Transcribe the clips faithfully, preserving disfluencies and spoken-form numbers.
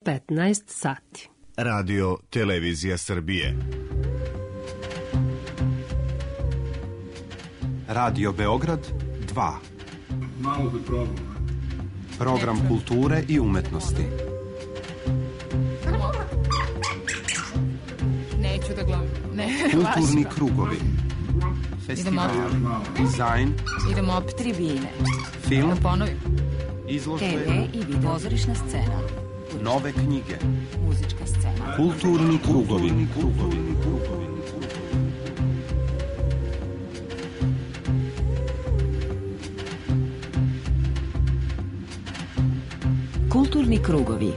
petnaest sati. Radio Televizija Srbije. Radio Beograd dva. Malo da probam. Program kulture i umetnosti. Neću da gledam. Ne, kulturni krugovi. Festival, dizajn. Idemo opet tribine. Film. Da ponovim. Izložbe. te ve i video. Pozorišna scena. Nove knjige. Muzička scena. Kulturni krugovi. Krugovi. Krugovi. Kulturni krugovi.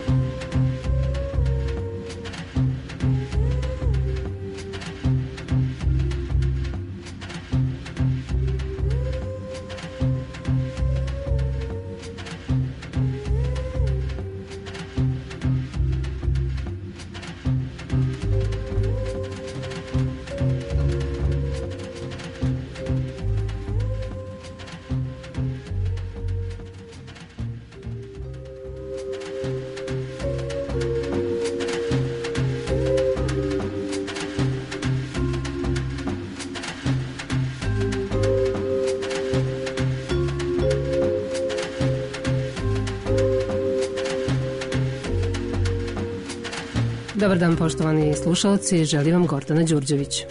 Dobar dan, poštovani slušalci, želim vam Gordana Đurđević.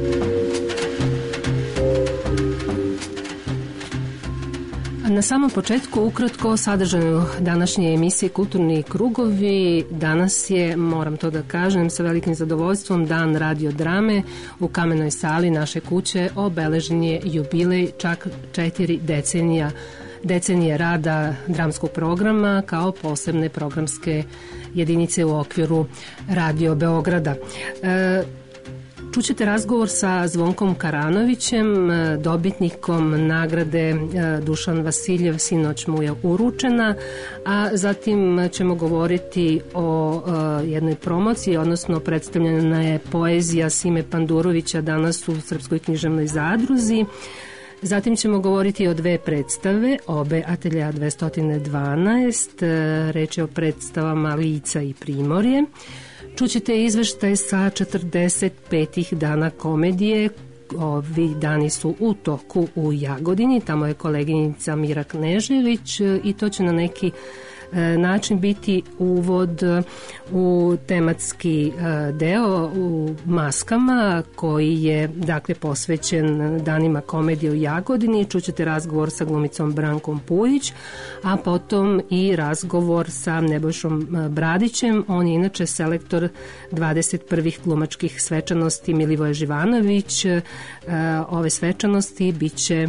Na samom početku ukratko o sadržaju današnje emisije Kulturni krugovi. Danas je, moram to da kažem, sa velikim zadovoljstvom dan radio drame. U kamenoj sali naše kuće obeležen je jubilej čak četiri decenija decenije rada dramskog programa kao posebne programske jedinice u okviru Radio Beograda. E, Čućete razgovor sa Zvonkom Karanovićem, dobitnikom nagrade Dušan Vasiljev, sinoć mu je uručena, a zatim ćemo govoriti o jednoj promociji, odnosno predstavljena je poezija Sime Pandurovića danas u Srpskoj književnoj zadruzi. Zatim ćemo govoriti o dve predstave, obe Atelja dvesta dvanaest, reč je o predstavama Lica i Primorje. Čućete izveštaj sa četrdeset petih dana komedije. Ovi dani su u toku u Jagodini, tamo je koleginica Mira Knežević i to će na neki način biti uvod u tematski deo u Maskama koji je dakle posvećen danima komedije u Jagodini. Čućete razgovor sa glumicom Brankom Pujić, a potom i razgovor sa Nebojšom Bradićem. On je inače selektor dvadeset prvih glumačkih svečanosti Milivoje Živanović. Ove svečanosti bit će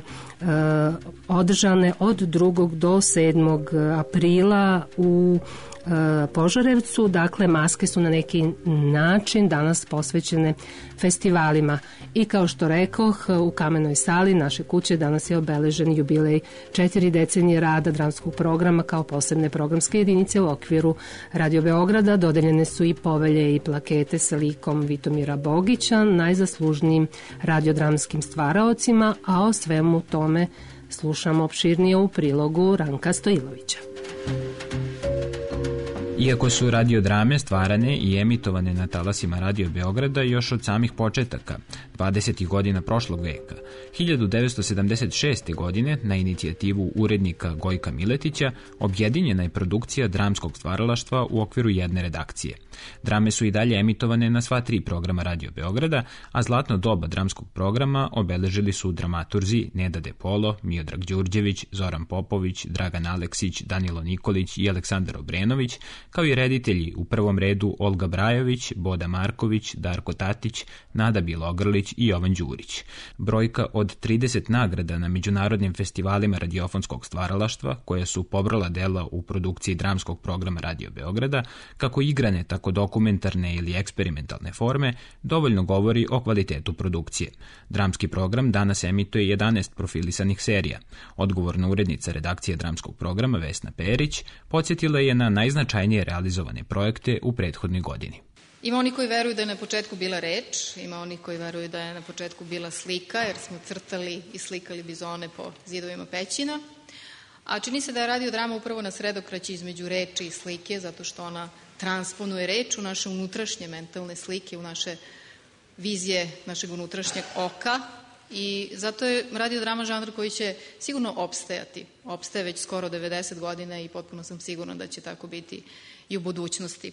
održane od drugog do sedmog aprila u Požarevcu. Dakle, maske su na neki način danas posvećene festivalima. I kao što rekoh, u kamenoj sali naše kuće danas je obeležen jubilej četiri decenije rada dramskog programa kao posebne programske jedinice u okviru Radio Beograda. Dodeljene su i povelje i plakete sa likom Vitomira Bogića, najzaslužnijim radiodramskim stvaraocima, a o svemu tome slušamo opširnije u prilogu Ranka Stojilovića. Iako su radiodrame stvarane i emitovane na talasima Radio Beograda još od samih početaka, dvadesetih godina prošlog veka, hiljadu devetsto sedamdeset šeste. godine na inicijativu urednika Gojka Miletića objedinjena je produkcija dramskog stvaralaštva u okviru jedne redakcije. Drame su i dalje emitovane na sva tri programa Radio Beograda, a zlatno doba dramskog programa obeležili su dramaturzi Neda De Polo, Miodrag Đurđević, Zoran Popović, Dragan Aleksić, Danilo Nikolić i Aleksandar Obrenović, kao i reditelji u prvom redu Olga Brajović, Boda Marković, Darko Tatić, Nada Bilogrlić i Jovan Đurić. Brojka od trideset nagrada na međunarodnim festivalima radiofonskog stvaralaštva, koje su pobrala dela u produkciji dramskog programa Radio Beograda, kako igrane, tako dokumentarne ili eksperimentalne forme, dovoljno govori o kvalitetu produkcije. Dramski program danas emituje jedanaest profilisanih serija. Odgovorna urednica redakcije dramskog programa Vesna Perić podsjetila je na najznačajnije realizovane projekte u prethodnoj godini. Ima oni koji veruju da je na početku bila reč, ima oni koji veruju da je na početku bila slika, jer smo crtali i slikali bizone po zidovima pećina, A čini se da je radiodrama upravo na sredokraći između reči i slike, zato što ona transponuje reč u naše unutrašnje mentalne slike, u naše vizije našeg unutrašnjeg oka i zato je radiodrama žanr koji će sigurno opstajati. Opstaje već skoro devedeset godina i potpuno sam sigurna da će tako biti i u budućnosti.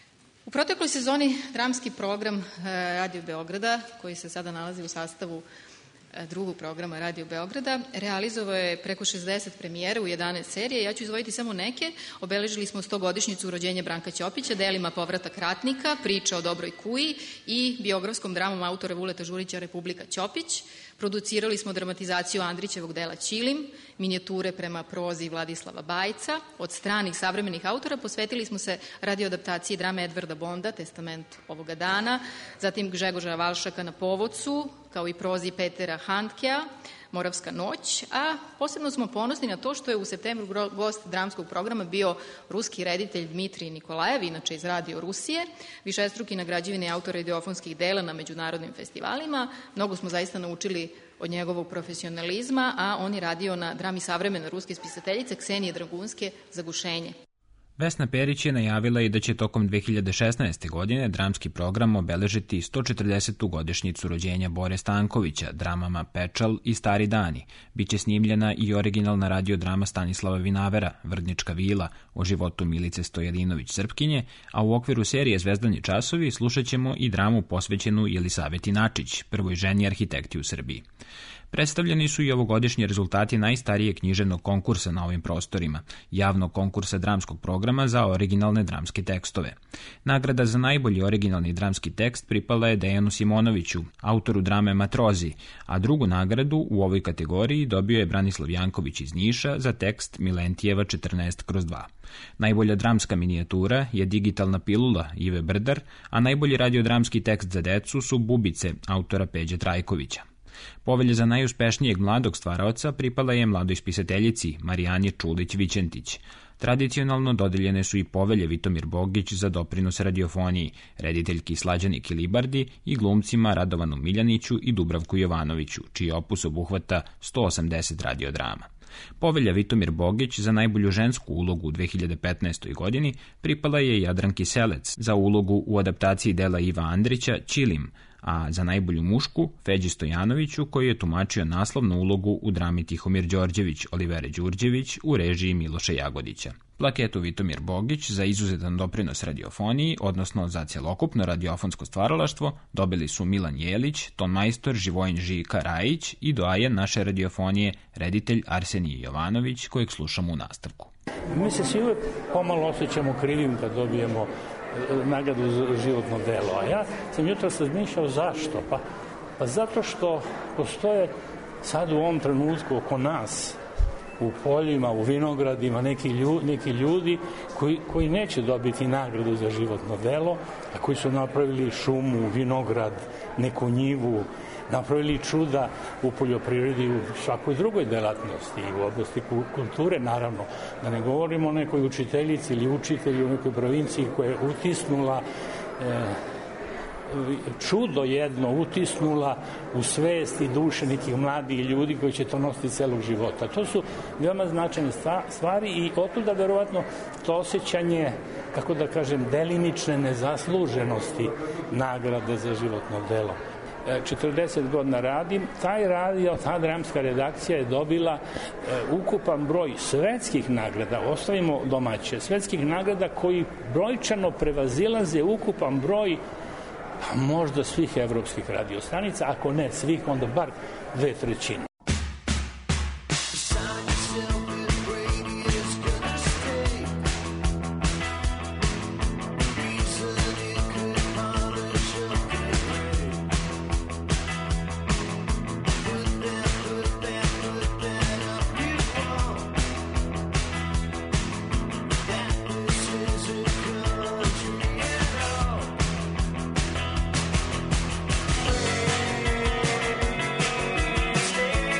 U protekloj sezoni dramski program Radio Beograda, koji se sada nalazi u sastavu drugog programa Radio Beograda, realizovao je preko šezdeset premijera u jedanaest serije. Ja ću izdvojiti samo neke. Obeležili smo stogodišnjicu rođenja Branka Ćopića, delima Povratak ratnika, Priča o dobroj kuji i biografskom dramom autora Vuleta Žurića Republika Ćopić. Producirali smo dramatizaciju Andrićevog dela Ćilim, minijature prema prozi Vladislava Bajca. Od stranih savremenih autora posvetili smo se radioadaptaciji drame Edvarda Bonda, Testament ovoga dana, zatim Gžegoža Valšaka na povodcu, kao i prozi Petera Handkea, Moravska noć, a posebno smo ponosni na to što je u septembru gost dramskog programa bio ruski reditelj Dmitrij Nikolajev, inače iz Radio Rusije, višestruki nagrađivani autor radiofonskih dela na međunarodnim festivalima. Mnogo smo zaista naučili od njegovog profesionalizma, a on je radio na drami savremene ruske spisateljice Ksenije Dragunske Zagušenje. Vesna Perić je najavila i da će tokom dve hiljade šesnaeste. godine dramski program obeležiti sto četrdesetu godišnjicu rođenja Bore Stankovića dramama Pečal i Stari dani. Biće snimljena i originalna radiodrama Stanislava Vinavera, Vrdnička vila, o životu Milice Stojadinović-Srpkinje, a u okviru serije Zvezdani časovi slušat ćemo i dramu posvećenu Jelisaveti Načić, prvoj ženi arhitekti u Srbiji. Predstavljeni su i ovogodišnji rezultati najstarijeg književnog konkursa na ovim prostorima, javnog konkursa dramskog programa za originalne dramske tekstove. Nagrada za najbolji originalni dramski tekst pripala je Dejanu Simonoviću, autoru drame Matrozi, a drugu nagradu u ovoj kategoriji dobio je Branislav Janković iz Niša za tekst Milentijeva četrnaest kroz dva. Najbolja dramska minijatura je Digitalna pilula Ive Brdar, a najbolji radiodramski tekst za decu su Bubice, autora Peđe Trajkovića. Povelja za najuspešnijeg mladog stvaraoca pripala je mladoj spisateljici Marijani Čulić-Vićentić. Tradicionalno dodeljene su i povelje Vitomir Bogić za doprinos radiofoniji, rediteljki Slađani Kilibardi i glumcima Radovanu Miljaniću i Dubravku Jovanoviću, čiji opus obuhvata sto osamdeset radiodrama. Povelja Vitomir Bogić za najbolju žensku ulogu u dve hiljade petnaestoj. godini pripala je Jadranki Selec za ulogu u adaptaciji dela Iva Andrića Ćilim, a za najbolju mušku Feđi Stojanoviću, koji je tumačio naslovnu ulogu u drami Tihomir Đorđević, Olivere Đurđević u režiji Miloša Jagodića. Plaketu Vitomir Bogić za izuzetan doprinos radiofoniji, odnosno za celokupno radiofonsko stvaralaštvo, dobili su Milan Jelić, tonmajstor Živojin Žika Rajić i doajen naše radiofonije, reditelj Arsenije Jovanović, kojeg slušamo u nastavku. Mi se svi uvek pomalo osjećamo krivim kad dobijemo nagradu za životno delo. A ja sam jutros razmišljao zašto? Pa, pa zato što postoje sad u ovom trenutku oko nas, u poljima, u vinogradima, neki ljudi, neki ljudi koji, koji neće dobiti nagradu za životno delo, a koji su napravili šumu, vinograd, neku njivu, napravili čuda u poljoprivredi, u svakoj drugoj delatnosti, u oblasti kulture, naravno. Da ne govorimo o nekoj učiteljici ili učitelju u nekoj provinciji koja je utisnula e, čudo jedno, utisnula u svest i duše nekih mladih ljudi koji će to nositi celog života. To su veoma značajne stvari i otuda verovatno to osjećanje, kako da kažem, delimične nezasluženosti nagrade za životno delo. četrdeset godina radim, taj radio, ta dramska redakcija je dobila e, ukupan broj svetskih nagrada, ostavimo domaće, svetskih nagrada koji brojčano prevazilaze ukupan broj možda svih evropskih radiostanica, ako ne svih, onda bar dve trećine. Stay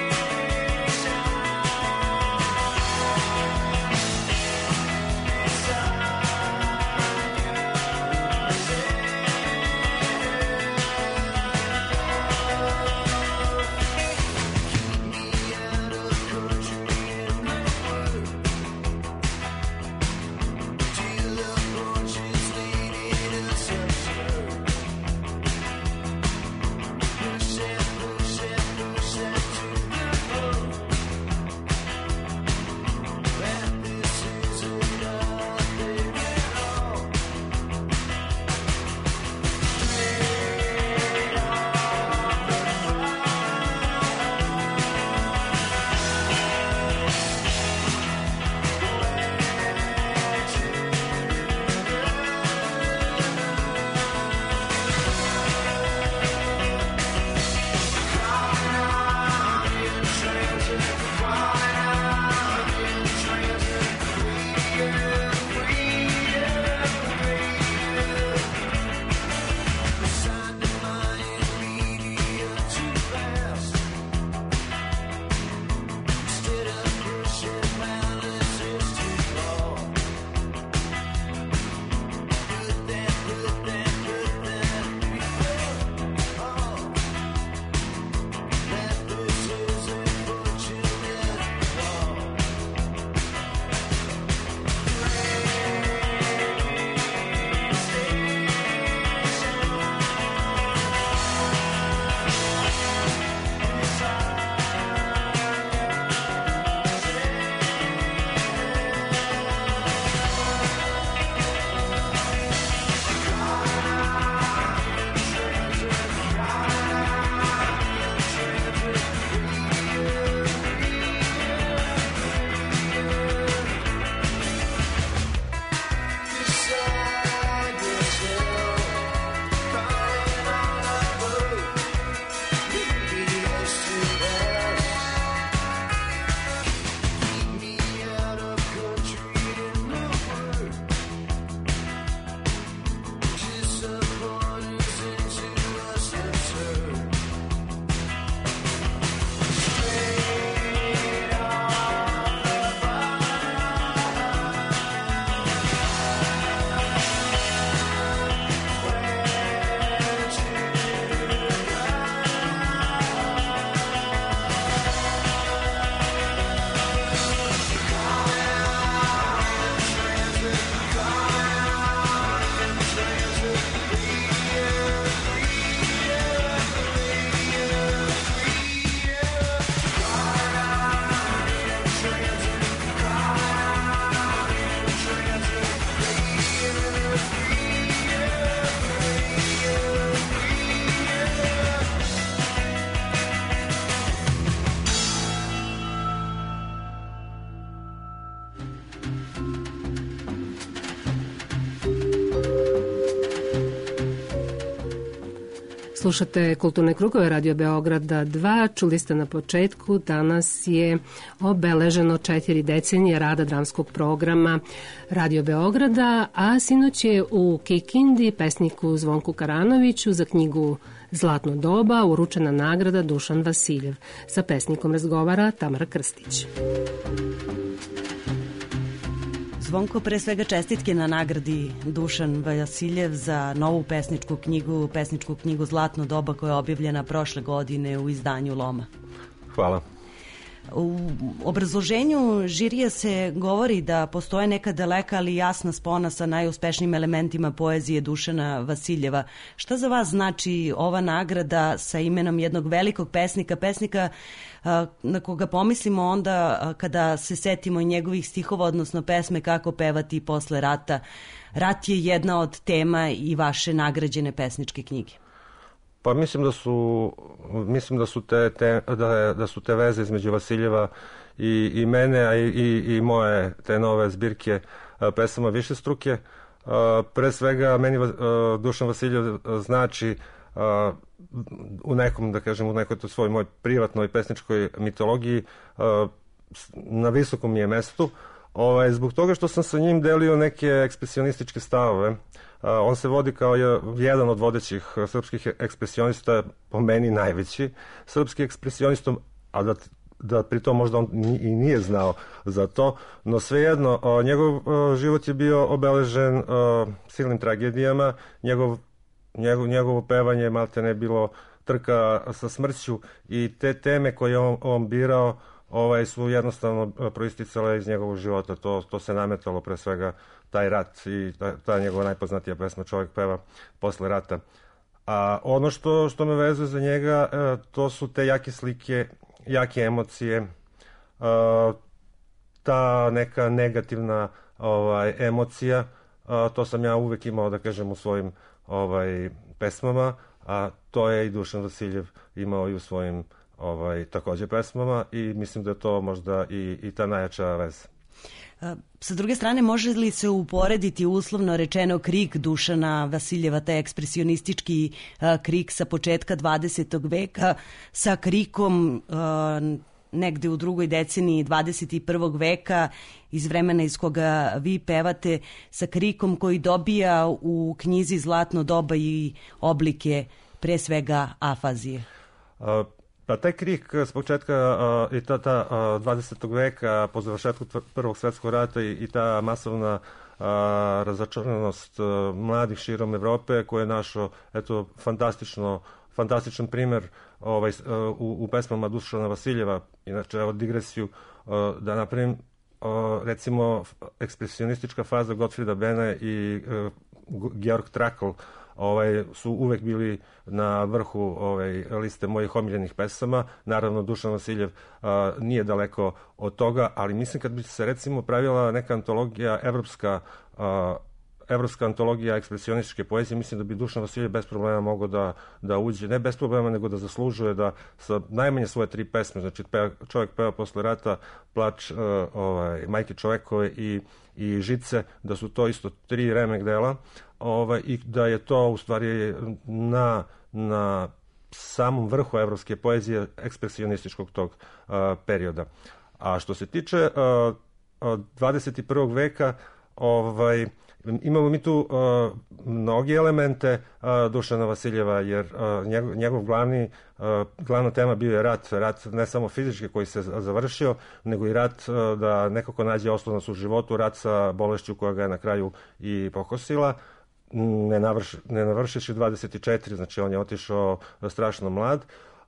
Slušate Kulturne krugove Radio Beograda dva. Čuli ste na početku, danas je obeleženo četiri decenije rada dramskog programa Radio Beograda, a sinoć je u Kikindi pesniku Zvonku Karanoviću za knjigu Zlatno doba uručena nagrada Dušan Vasiljev. Sa pesnikom razgovara Tamara Krstić. Zvonko, pre svega čestitke na nagradi Dušan Vasiljev za novu pesničku knjigu, pesničku knjigu Zlatno doba koja je objavljena prošle godine u izdanju Loma. Hvala. U obrazloženju žirija se govori da postoje neka daleka ali jasna spona sa najuspešnijim elementima poezije Dušana Vasiljeva. Šta za vas znači ova nagrada sa imenom jednog velikog pesnika, pesnika na koga pomislimo onda kada se setimo i njegovih stihova, odnosno pesme Kako pevati posle rata? Rat je jedna od tema i vaše nagrađene pesničke knjige. Pa mislim da su mislim da su te, te da, da su te veze između Vasiljeva i, i mene, a i, i, i moje te nove zbirke pesama višestruke. Pre svega meni Dušan Vasiljev znači u nekom, da kažem, u nekoj to svoj moj privatnoj pesničkoj mitologiji na visokom je mestu. Ovaj, zbog toga što sam sa njim delio neke ekspresionističke stavove. On se vodi kao jedan od vodećih srpskih ekspresionista, po meni najveći srpski ekspresionistom, a da, da pritom možda on i nije znao za to, no svejedno, njegov život je bio obeležen silnim tragedijama, njegov, njegov, njegovo pevanje malte ne bilo trka sa smrću i te teme koje on, on birao ovaj, su jednostavno proisticale iz njegovog života. To, to se nametalo pre svega taj rat i ta, ta njegova najpoznatija pesma Čovjek peva posle rata. A ono što, što me vezuje za njega, to su te jake slike, jake emocije, ta neka negativna ovaj, emocija, to sam ja uvek imao, da kažem, u svojim ovaj, pesmama, a to je i Dušan Vasiljev imao i u svojim ovaj, takođe pesmama i mislim da je to možda i, i ta najjača veza. Sa druge strane, može li se uporediti uslovno rečeno krik Dušana Vasiljeva, taj ekspresionistički krik sa početka dvadesetog veka, sa krikom negde u drugoj deceniji dvadeset prvog veka iz vremena iz koga vi pevate, sa krikom koji dobija u knjizi Zlatno doba i oblike pre svega afazije? A... Pa taj krik s početka uh, i ta, ta uh, dvadesetog veka po završetku Prvog svjetskog rata i, i ta masovna uh, razočaranost uh, mladih širom Evrope koje je našo eto fantastično fantastičan primer ovaj, uh, u, u pesmama Dušana Vasiljeva. Inače, evo digresiju uh, da napravim uh, recimo ekspresionistička faza Gottfrieda Bena i uh, Georg Trakl ovaj, su uvek bili na vrhu ovaj, liste mojih omiljenih pesama. Naravno, Dušan Vasiljev a, nije daleko od toga, ali mislim kad bi se recimo pravila neka antologija, evropska, a, evropska antologija ekspresionističke poezije, mislim da bi Dušan Vasiljev bez problema mogao da, da uđe, ne bez problema, nego da zaslužuje da sa najmanje svoje tri pesme, znači peva, Čovjek peva posle rata, Plač a, ovaj, Majke čovekove i, i Žice, da su to isto tri remek dela, ovaj, i da je to u stvari na, na samom vrhu evropske poezije ekspresionističkog tog uh, perioda. A što se tiče uh, dvadeset prvog veka, ovaj, imamo mi tu uh, mnogi elemente uh, Dušana Vasiljeva, jer uh, njegov, njegov glavni, uh, glavna tema bio je rat, rat ne samo fizički koji se završio, nego i rat uh, da nekako nađe oslonac u životu, rat sa bolešću koja ga je na kraju i pokosila. Ne, navrš, ne navršiš dvadeset četiri, znači on je otišao strašno mlad.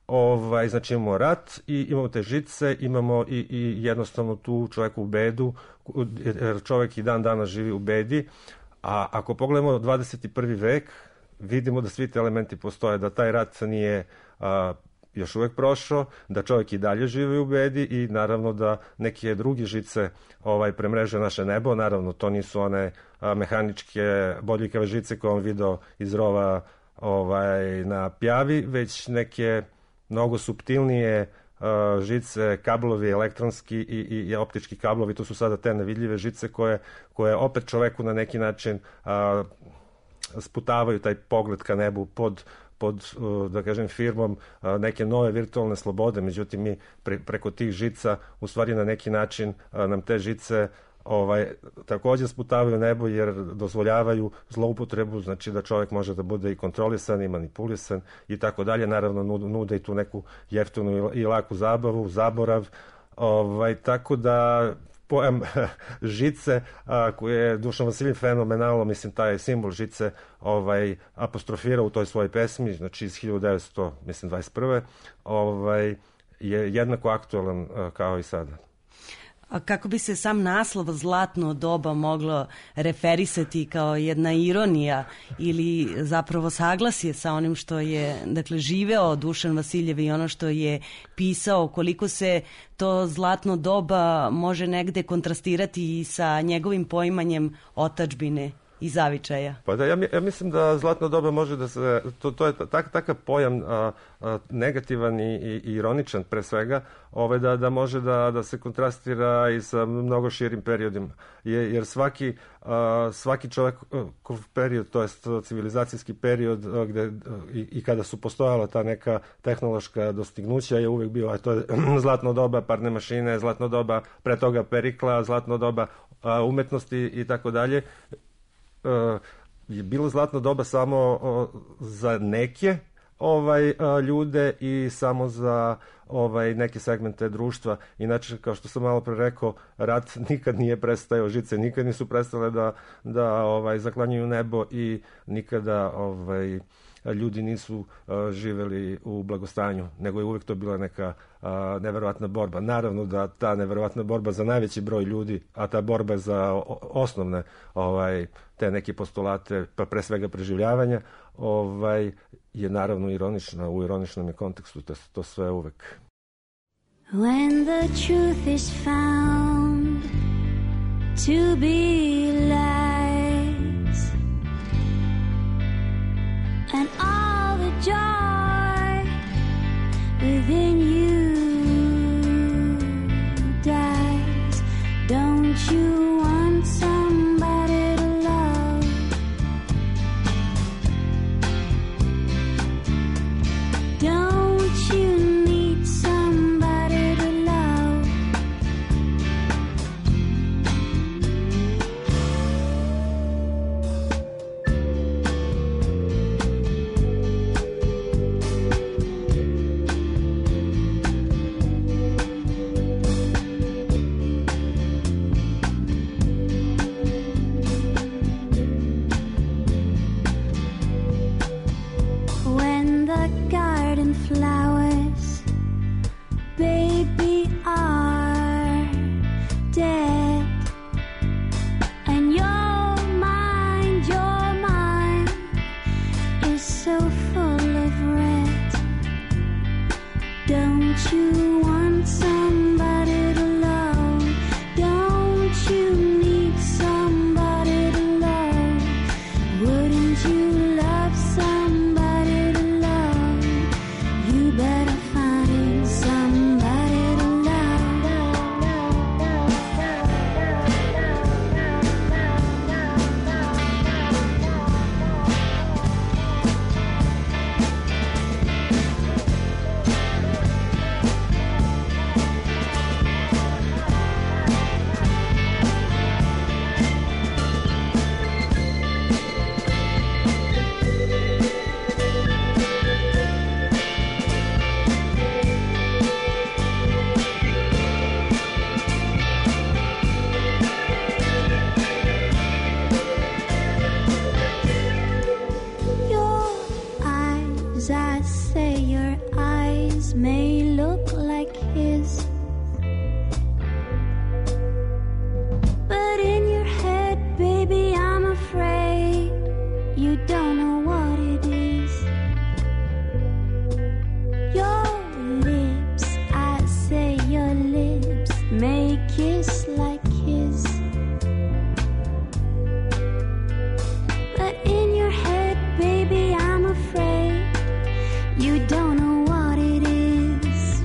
Ovaj, znači imamo rat i imamo te žice, imamo i, i jednostavno tu čovjeku u bedu, jer čovjek i dan danas živi u bedi. A ako pogledamo dvadeset prvi vek, vidimo da svi ti elementi postoje, da taj rat nije a, još uvek prošao, da čovjek i dalje živi u bedi i naravno da neke druge žice ovaj, premreže naše nebo. Naravno, to nisu one a, mehaničke bodljikave žice koje on video iz rova ovaj, na Pjavi, već neke mnogo suptilnije uh, žice, kablovi elektronski i, i, i optički kablovi, to su sada te nevidljive žice koje, koje opet čoveku na neki način uh, sputavaju taj pogled ka nebu pod, pod, da kažem, firmom neke nove virtualne slobode, međutim mi pre, preko tih žica u stvari na neki način nam te žice ovaj, takođe sputavaju nebo jer dozvoljavaju zloupotrebu, znači da čovjek može da bude i kontrolisan i manipulisan i tako dalje, naravno nude i tu neku jeftinu i laku zabavu, zaborav, ovaj, tako da pojam žice a, koje je Dušan Vasiljev fenomenalno, mislim taj simbol žice ovaj, apostrofira u toj svojoj pesmi, znači iz hiljadu devetsto dvadeset prve ovaj, je jednako aktualan a, kao i sada. A kako bi se sam naslov Zlatno doba moglo referisati kao jedna ironija ili zapravo saglasje sa onim što je, dakle, živeo Dušan Vasiljev i ono što je pisao, koliko se to zlatno doba može negde kontrastirati i sa njegovim poimanjem otadžbine i zavičaja? Pa da, ja, ja mislim da zlatno doba može da se, to, to je tak, takav pojam a, a, negativan i, i, i ironičan pre svega, ove, da, da može da, da se kontrastira i sa mnogo širim periodima. Je, jer svaki, a, svaki čovjek period, to jest civilizacijski period a, gde, a, i, i kada su postojala ta neka tehnološka dostignuća je uvek bio, a to je zlatno doba parne mašine, zlatno doba pre toga Perikla, zlatno doba a, umetnosti i tako dalje. Uh, je bilo zlatno doba samo uh, za neke ovaj uh, ljude i samo za ovaj neke segmente društva. Inače, kao što sam malo pre rekao, rat nikad nije prestajao, žice nikad nisu prestale da da ovaj zaklanjaju nebo i nikada ovaj ljudi nisu uh, živeli u blagostanju, nego je uvek to bila neka uh, neverovatna borba. Naravno da ta neverovatna borba za najveći broj ljudi, a ta borba za osnovne ovaj te neke postulate, pa pre svega preživljavanja, ovaj je naravno ironična, u ironičnom je kontekstu, to, to sve uvek. When the truth is found to be lies and all the joy within you dies, don't you want somebody to love? Don't you need somebody to love? When the garden flowers, baby, are dead, and your mind, your mind is so full of red, don't you want somebody to love? Don't you need somebody to love? Wouldn't you love somebody to love? You better find somebody to Your eyes, I say your eyes may look like his, but in your head, baby, I'm afraid you don't know what it is. Your lips, I say your lips may kiss like his, but in your head, baby, I'm afraid you don't know what it is.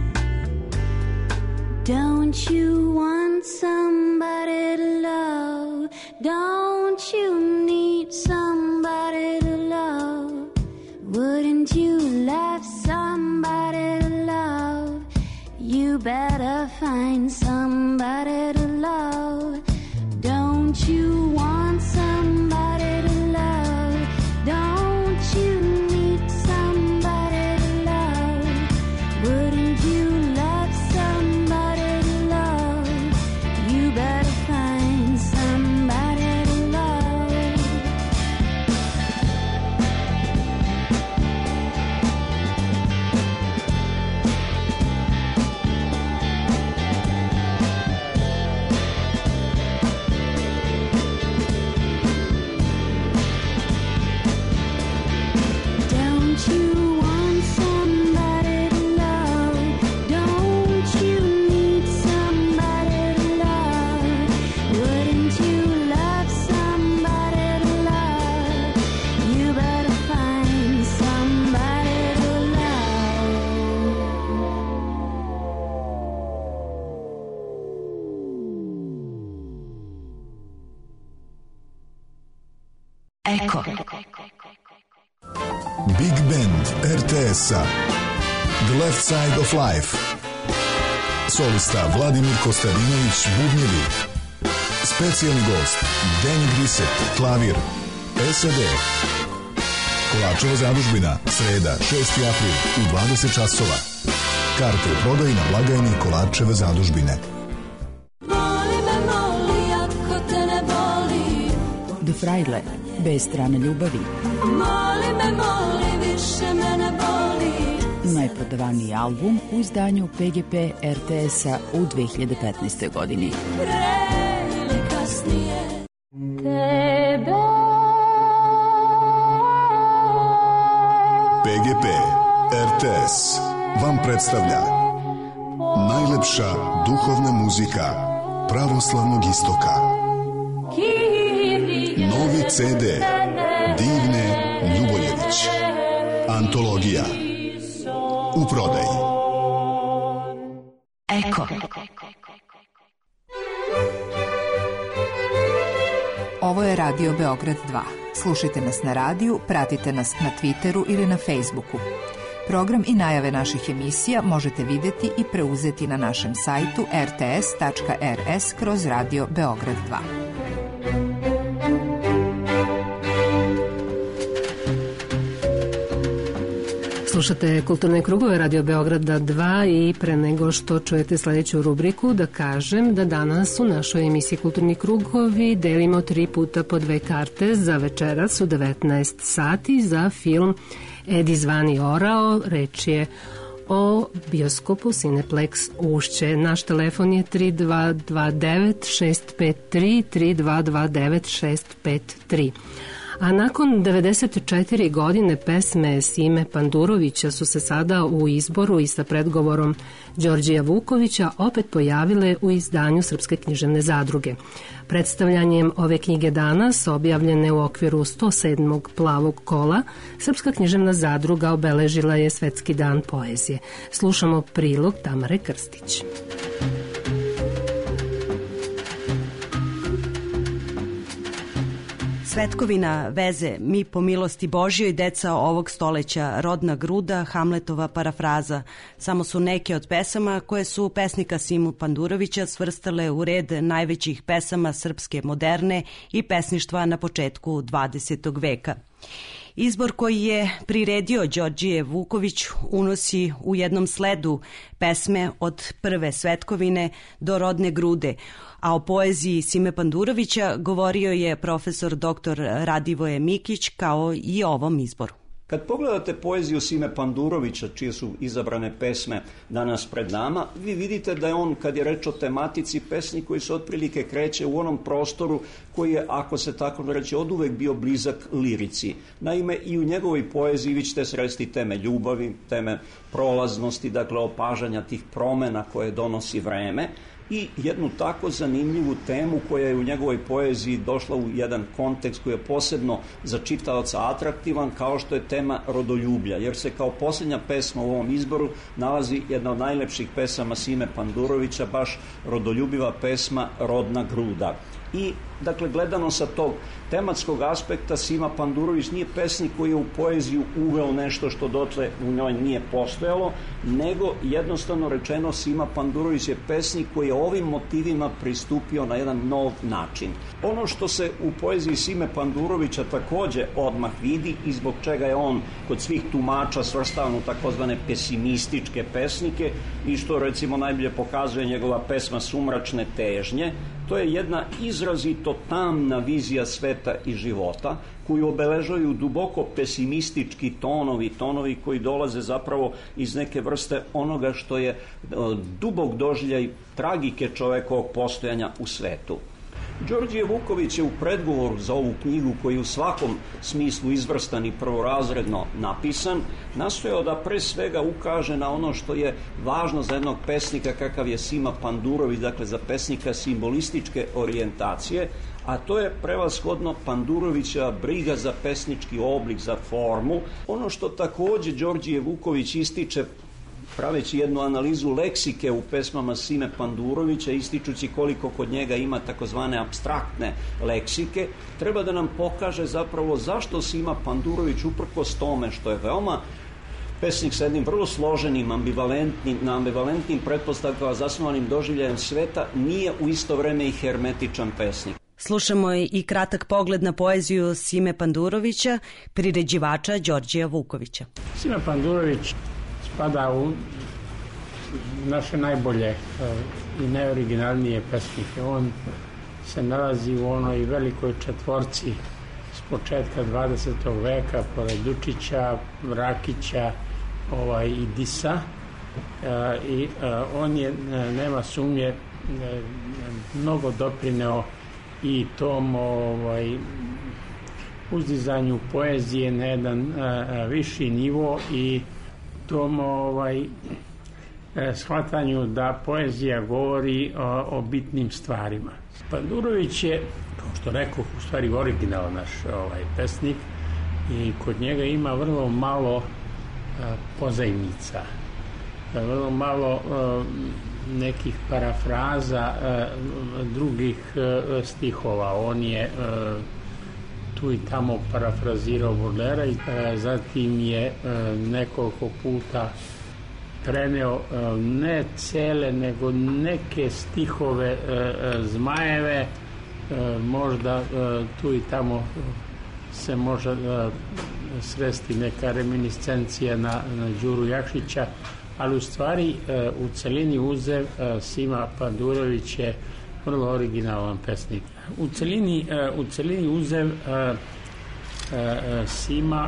Don't you want somebody to love? Don't you need somebody to find somebody to love? Don't you want somebody to love? Don't you need somebody to love? Wouldn't you love somebody to love? You better find somebody to love. Don't you want somebody to love? Don't you need somebody to love? Wouldn't you love somebody to love? You better find somebody to love. Eko. Big Band er te es-a The Left Side of Life. Solista Vladimir Kostadinović, bubnjevi. Specijalni gost Danny Grissett, klavir. S A D. Kolarčeva zadužbina, sreda, šesti april u dvadeset časova. Karte u prodaji na blagajni Kolarčeve zadužbine. Voli me, moli, ako te ne boli. The Fraile, bez strane ljubavi. Moli me, moli, više me ne boli. Najprodavaniji album u izdanju P G P R T S-a u dve hiljade petnaestoj godini. Pre ili kasnije tebe. P G P R T S vam predstavlja najlepša duhovna muzika pravoslavnog istoka. Novi C D Divne Ljuboljević. Antologija. U prodaji. Eko. Ovo je Radio Beograd dva. Slušajte nas na radiju, pratite nas na Twitteru ili na Facebooku. Program i najave naših emisija možete vidjeti i preuzeti na našem sajtu r t s tačka r s kroz Radio Beograd dva. Slušate Kulturne krugove Radio Beograda dva i pre nego što čujete sledeću rubriku da kažem da danas u našoj emisiji Kulturni krugovi delimo tri puta po dve karte za večeras u devetnaest sati za film Edi zvani Orao. Reč je o bioskopu Cineplex Ušće. Naš telefon je tri dva dva devet šest pet tri, tri dva dva devet šest pet tri. A nakon devedeset četiri godine pesme Sime Pandurovića su se sada u izboru i sa predgovorom Đorđija Vukovića opet pojavile u izdanju Srpske književne zadruge. Predstavljanjem ove knjige danas, objavljene u okviru sto sedmog plavog kola, Srpska književna zadruga obeležila je Svetski dan poezije. Slušamo prilog Tamare Krstić. Svetkovina veze Mi po milosti Božjoj, deca ovog stoleća, Rodna gruda, Hamletova parafraza, samo su neke od pesama koje su pesnika Simu Pandurovića svrstale u red najvećih pesama srpske moderne i pesništva na početku dvadesetog veka. Izbor koji je priredio Đorđije Vuković unosi u jednom sledu pesme od prve Svetkovine do Rodne grude, a o poeziji Sime Pandurovića govorio je profesor doktor Radivoje Mikić kao i o ovom izboru. Kad pogledate poeziju Sime Pandurovića, čije su izabrane pesme danas pred nama, vi vidite da je on, kad je reč o tematici, pesnik koji se otprilike kreće u onom prostoru koji je, ako se tako reći, oduvek bio blizak lirici. Naime, i u njegovoj poeziji vi ćete sresti teme ljubavi, teme prolaznosti, dakle opažanja tih promena koje donosi vreme, i jednu tako zanimljivu temu koja je u njegovoj poeziji došla u jedan kontekst koji je posebno za čitaoca atraktivan, kao što je tema rodoljublja, jer se kao posljednja pesma u ovom izboru nalazi jedna od najlepših pesama Sime Pandurovića, baš rodoljubiva pesma Rodna gruda. I, dakle, gledano sa tog tematskog aspekta, Sima Pandurović nije pesnik koji je u poeziju uveo nešto što dotle u njoj nije postojalo, nego jednostavno rečeno Sima Pandurović je pesnik koji je ovim motivima pristupio na jedan nov način. Ono što se u poeziji Sime Pandurovića takođe odmah vidi i zbog čega je on kod svih tumača svrstavan u takozvane pesimističke pesnike i što recimo najbolje pokazuje njegova pesma Sumračne težnje, to je jedna izrazito tamna vizija sveta i života koju obeležuju duboko pesimistički tonovi, tonovi koji dolaze zapravo iz neke vrste onoga što je dubok doživljaj tragike čovekovog postojanja u svetu. Đorđe Vuković je u predgovoru za ovu knjigu, koji je u svakom smislu izvrstan i prvorazredno napisan, nastojao da pre svega ukaže na ono što je važno za jednog pesnika kakav je Sima Pandurović, dakle za pesnika simbolističke orijentacije, a to je prevashodno Pandurovića briga za pesnički oblik, za formu. Ono što takođe Đorđe Vuković ističe praveći jednu analizu leksike u pesmama Sime Pandurovića, ističući koliko kod njega ima takozvane apstraktne leksike, treba da nam pokaže zapravo zašto Sima Pandurović, uprkos tome što je veoma pesnik sa jednim vrlo složenim, ambivalentnim, na ambivalentnim pretpostavkama zasnovanim doživljajem sveta, nije u isto vreme i hermetičan pesnik. Slušamo i kratak pogled na poeziju Sime Pandurovića, priređivača Đorđe Vukovića. Sime Pandurović spada u naše najbolje i najoriginalnije pesnike. On se nalazi u onoj velikoj četvorci s početka dvadesetog veka, pored Dučića, Rakića ovaj, i Disa. E, i e, on je, nema sumnje, e, mnogo doprineo i tom ovaj, uzdizanju poezije na jedan a, viši nivo i tom ovaj, shvatanju da poezija govori o, o bitnim stvarima. Pandurović je, kao što rekao, u stvari original naš ovaj, pesnik i kod njega ima vrlo malo a, pozajmica, vrlo malo a, nekih parafraza a, drugih a, stihova. On je a, tu i tamo parafrazirao Baudelaire i a, zatim je a, nekoliko puta preneo a, ne cele, nego neke stihove a, a, Zmajeve, a, možda a, tu i tamo se može a, sresti neka reminiscencija na, na Đuru Jakšića, ali u stvari a, u celini uzev a, Sima Pandurović je vrlo originalan pesnik. U celini, u celini uzev Sima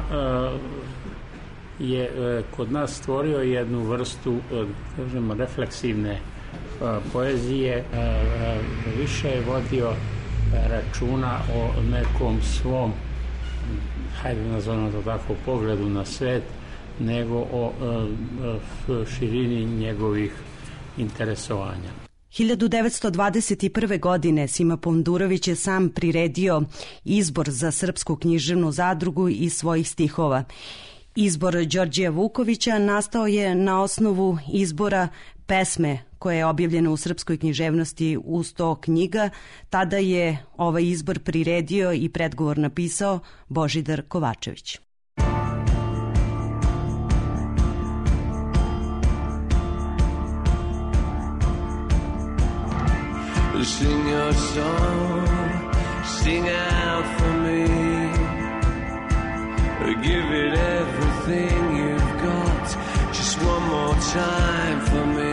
je kod nas stvorio jednu vrstu, kažemo, refleksivne poezije. Više je vodio računa o nekom svom, hajde nazovemo to tako, pogledu na svet, nego o širini njegovih interesovanja. hiljadu devetsto dvadeset prve. godine Sima Pandurović je sam priredio izbor za Srpsku književnu zadrugu iz svojih stihova. Izbor Đorđe Vukovića nastao je na osnovu izbora pesme koja je objavljena u Srpskoj književnosti u sto knjiga. Tada je ovaj izbor priredio i predgovor napisao Božidar Kovačević. Sing your song, sing out for me. Give it everything you've got, just one more time for me.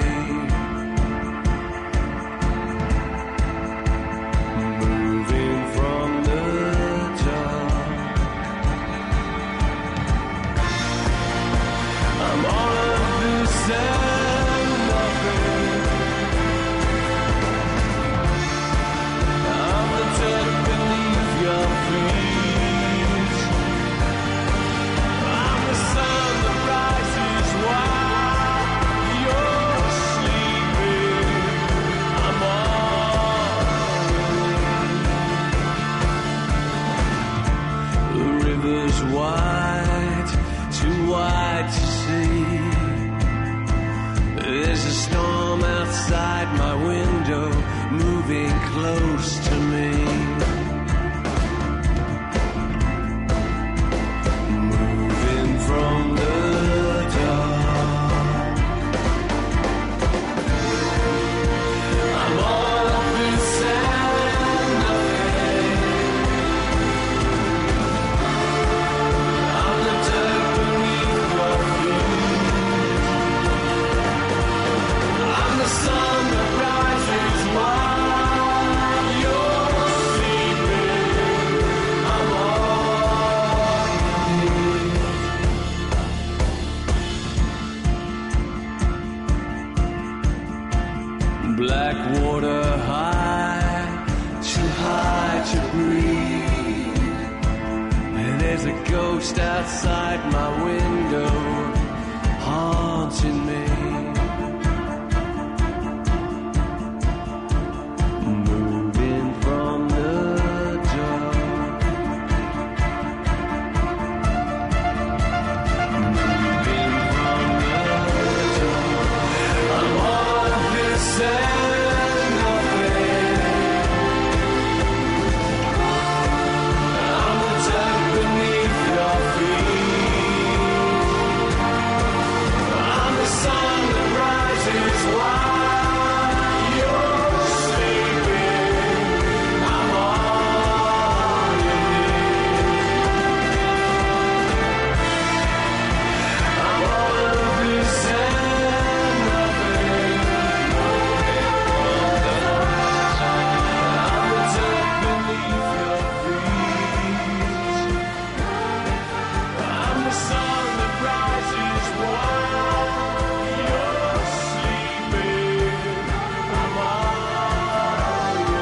Moving from the dark, I'm all of this and nothing. Beneath your feet, I'm the sun that rises while you're sleeping. I'm all the river's wide, too wide to see. There's a storm outside my window, moving close to me. ghost outside my window haunting me. Moving from the dark, moving from the dark. I'm all of this and nothing. I'm the dirt beneath your feet. I'm the sun that rises while you're sleeping. I'm all you need. I'm all of this and nothing. I'm the dirt beneath your feet. I'm the sun that rises while you're sleeping. I'm all you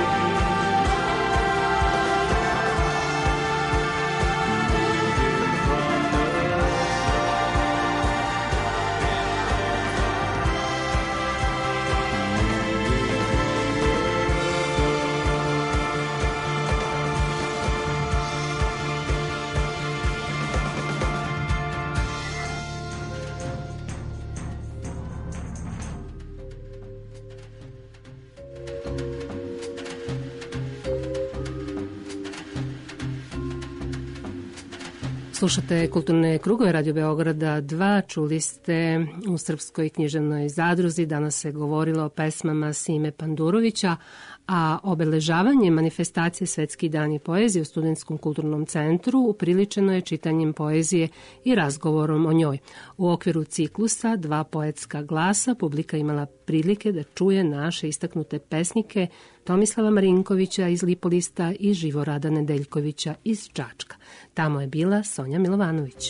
Slušate Kulturne krugove Radio Beograda dva, čuli ste u Srpskoj književnoj zadruzi, danas se govorilo o pesmama Sime Pandurovića, a obeležavanje manifestacije Svetski dani poezije u Studentskom kulturnom centru upriličeno je čitanjem poezije i razgovorom o njoj. U okviru ciklusa Dva poetska glasa publika imala prilike da čuje naše istaknute pesnike Tomislava Marinkovića iz Lipolista i Živorada Nedeljkovića iz Čačka. Tamo je bila Sonja Milovanović.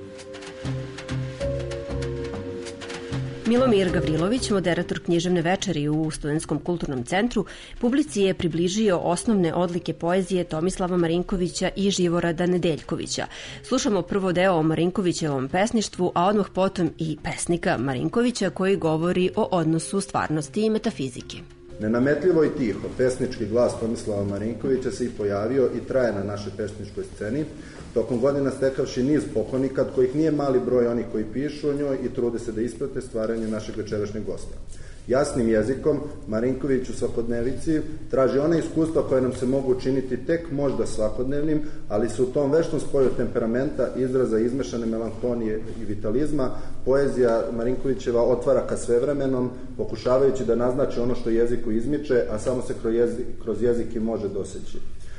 Milomir Gavrilović, moderator književne večeri u Studentskom kulturnom centru, publici je približio osnovne odlike poezije Tomislava Marinkovića i Živorada Nedeljkovića. Slušamo prvo deo o Marinkovićevom pesništvu, a odmah potom i pesnika Marinkovića koji govori o odnosu stvarnosti i metafizike. Nenametljivo i tiho, pesnički glas Tomislava Marinkovića se i pojavio i traje na našoj pesničkoj sceni, tokom godina stekavši niz poklonika, od kojih nije mali broj onih koji pišu o njoj i trude se da isprate stvaranje našeg večerašnjeg gosta. Jasnim jezikom, Marinković u svakodnevici traži one iskustva koje nam se mogu učiniti tek možda svakodnevnim, ali se u tom veštom spoju temperamenta, izraza izmešane melankolije i vitalizma, poezija Marinkovićeva otvara ka svevremenom, pokušavajući da naznači ono što jeziku izmiče, a samo se kroz jezik, kroz jezik i može doseći.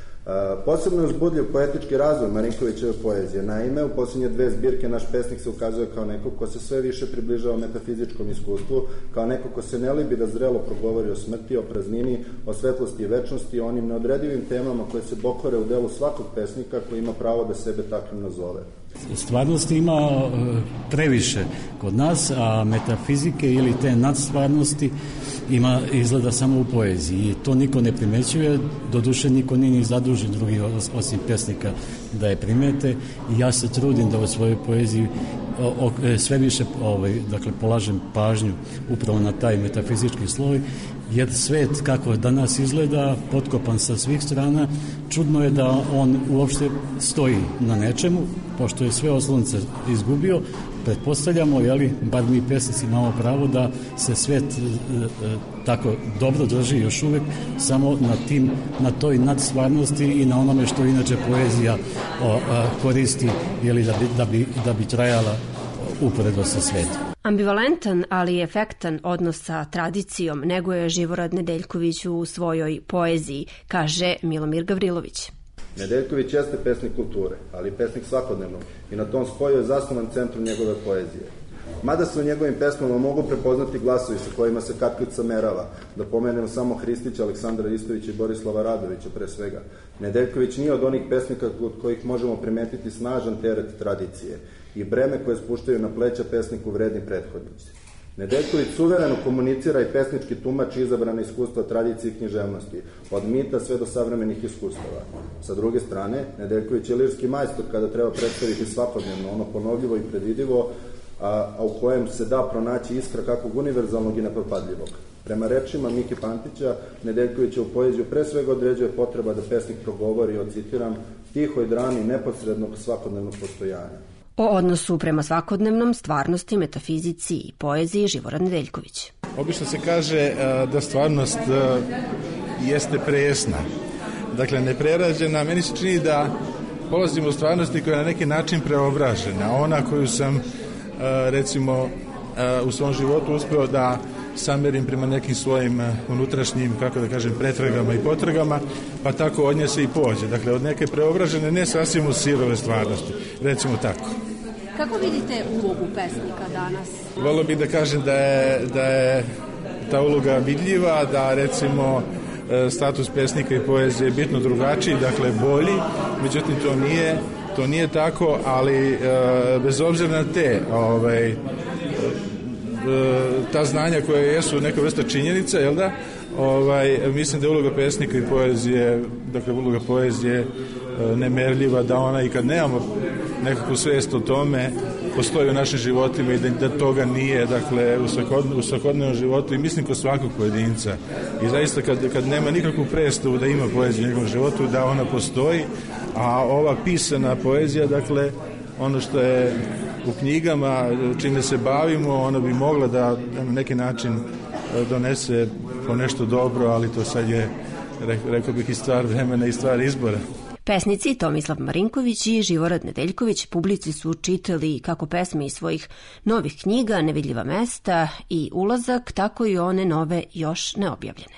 Posebno je uzbudljiv poetički razvoj Marinkovićeve poezije. Naime, u posljednje dve zbirke naš pesnik se ukazuje kao neko ko se sve više približava metafizičkom iskustvu, kao neko ko se ne libi da zrelo progovori o smrti, o praznini, o svetlosti i večnosti, o onim neodredivim temama koje se bokore u delu svakog pesnika koji ima pravo da sebe takvim nazove. Stvarnosti ima previše kod nas, a metafizike ili te nadstvarnosti ima izgleda samo u poeziji i to niko ne primećuje, doduše niko nije ni zadužen drugi osim pesnika da je primete i ja se trudim da u svojoj poeziji o, o, sve više ovaj, dakle, polažem pažnju upravo na taj metafizički sloj, jer svet kako danas izgleda potkopan sa svih strana, čudno je da on uopšte stoji na nečemu, pošto je sve oslonce izgubio. Pretpostavljamo, jeli, bar mi pesnici imamo pravo da se svet e, e, tako dobro drži još uvek samo na tim, na toj nadstvarnosti i na onome što inače poezija o, a, koristi, jeli, da bi, da bi, da bi trajala uporedo sa svetom. Ambivalentan, ali efektan odnos sa tradicijom neguje Živorad Nedeljković u svojoj poeziji, kaže Milomir Gavrilović. Nedeljković jeste pesnik kulture, ali i pesnik svakodnevnog i na tom spoju je zasnovan centrum njegove poezije. Mada se u njegovim pesmama mogu prepoznati glasovi sa kojima se Katkica merava, da pomenemo samo Hristića, Aleksandra Ristovića i Borislava Radovića pre svega. Nedeljković nije od onih pesnika od kojih možemo primetiti snažan teret tradicije i breme koje spuštaju na pleća pesniku vredni prethodnici. Nedeljković suvereno komunicira i pesnički tumači izabrane iskustva tradicije i književnosti, od mita sve do savremenih iskustava. Sa druge strane, Nedeljković je lirski majstor kada treba predstaviti svakodnevno, ono ponovljivo i predvidivo, a, a u kojem se da pronaći iskra kakvog univerzalnog i nepropadljivog. Prema rečima Miki Pantića, Nedeljkovića u poeziju pre svega određuje potreba da pesnik progovori o, citiram, tihoj drami neposrednog svakodnevnog postojanja. O odnosu prema svakodnevnom, stvarnosti, metafizici i poeziji Živorad Nedeljković. Obično se kaže da stvarnost jeste presna, dakle neprerađena. Meni se čini da polazimo u stvarnosti koja je na neki način preobražena. Ona koju sam recimo u svom životu uspeo da samerim prema nekim svojim unutrašnjim, kako da kažem, pretragama i potragama, pa tako od nje se i pođe. Dakle, od neke preobražene, ne sasvim u sirove stvarnosti, recimo tako. Kako vidite ulogu pesnika danas? Volio bih da kažem da je, da je ta uloga vidljiva, da recimo status pesnika i poezije je bitno drugačiji, dakle bolji, međutim to nije, to nije tako, ali bez obzira na te ovaj, ta znanja koje jesu neka vrsta činjenica, jel da? Ovaj, mislim da je uloga pesnika i poezije, dakle uloga poezije nemerljiva, da ona i kad nemamo nekakvu svest o tome, postoji u našim životima i da, da toga nije, dakle, u, svakodne, u svakodnevnom životu i mislim kod svakog pojedinca. I zaista kad, kad nema nikakvu predstavu da ima poeziju u njegovom životu, da ona postoji, a ova pisana poezija, dakle, ono što je u knjigama, čime se bavimo, ona bi mogla da na neki način donese po nešto dobro, ali to sad je, rekao bih, i stvar vremena i stvar izbora. Pesnici Tomislav Marinković i Živorad Nedeljković publici su čitali kako pesme iz svojih novih knjiga Nevidljiva mesta i Ulazak, tako i one nove još neobjavljene.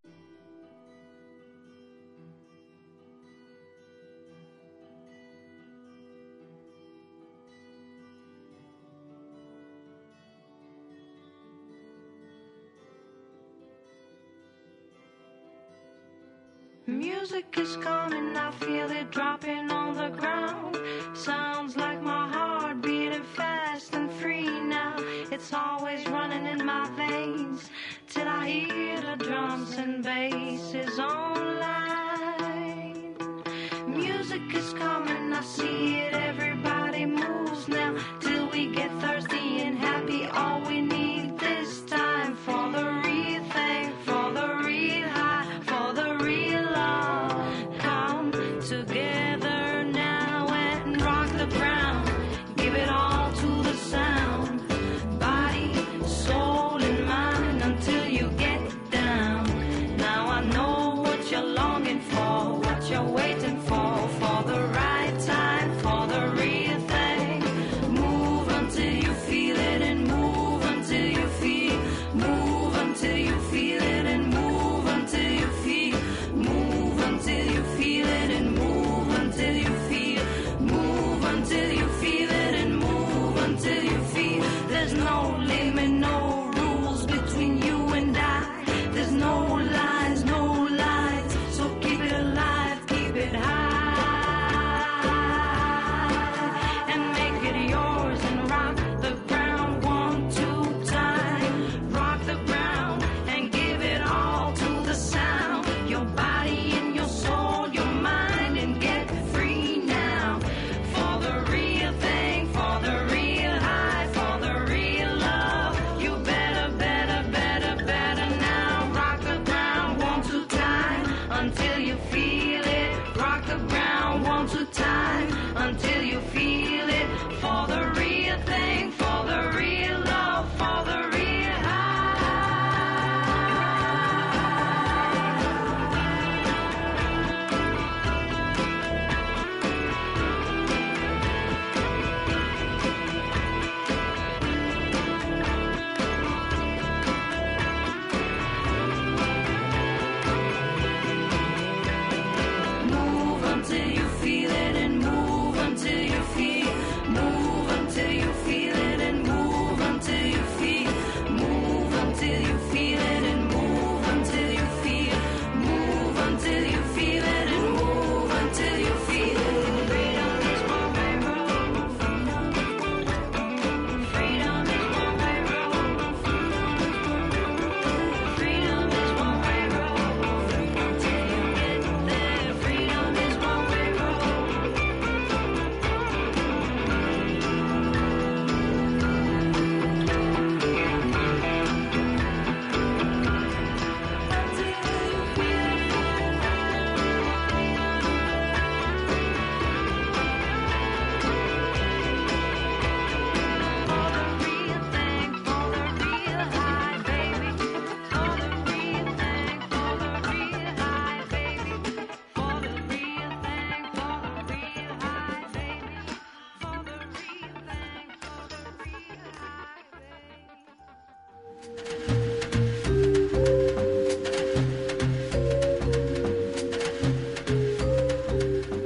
Music is coming, I feel it dropping on the ground. Sounds like my heart beating fast and free now. It's always running in my veins till I hear the drums and basses online. Music is coming, I see it, everybody moves now till we get thirsty and happy. All we need this time for the real thing, for the real high, for the real love. Come together now and rock the ground. Give it all to the sound. Body, soul and mind until you get down. Now I know what you're longing for, what you're waiting for, for the right time, for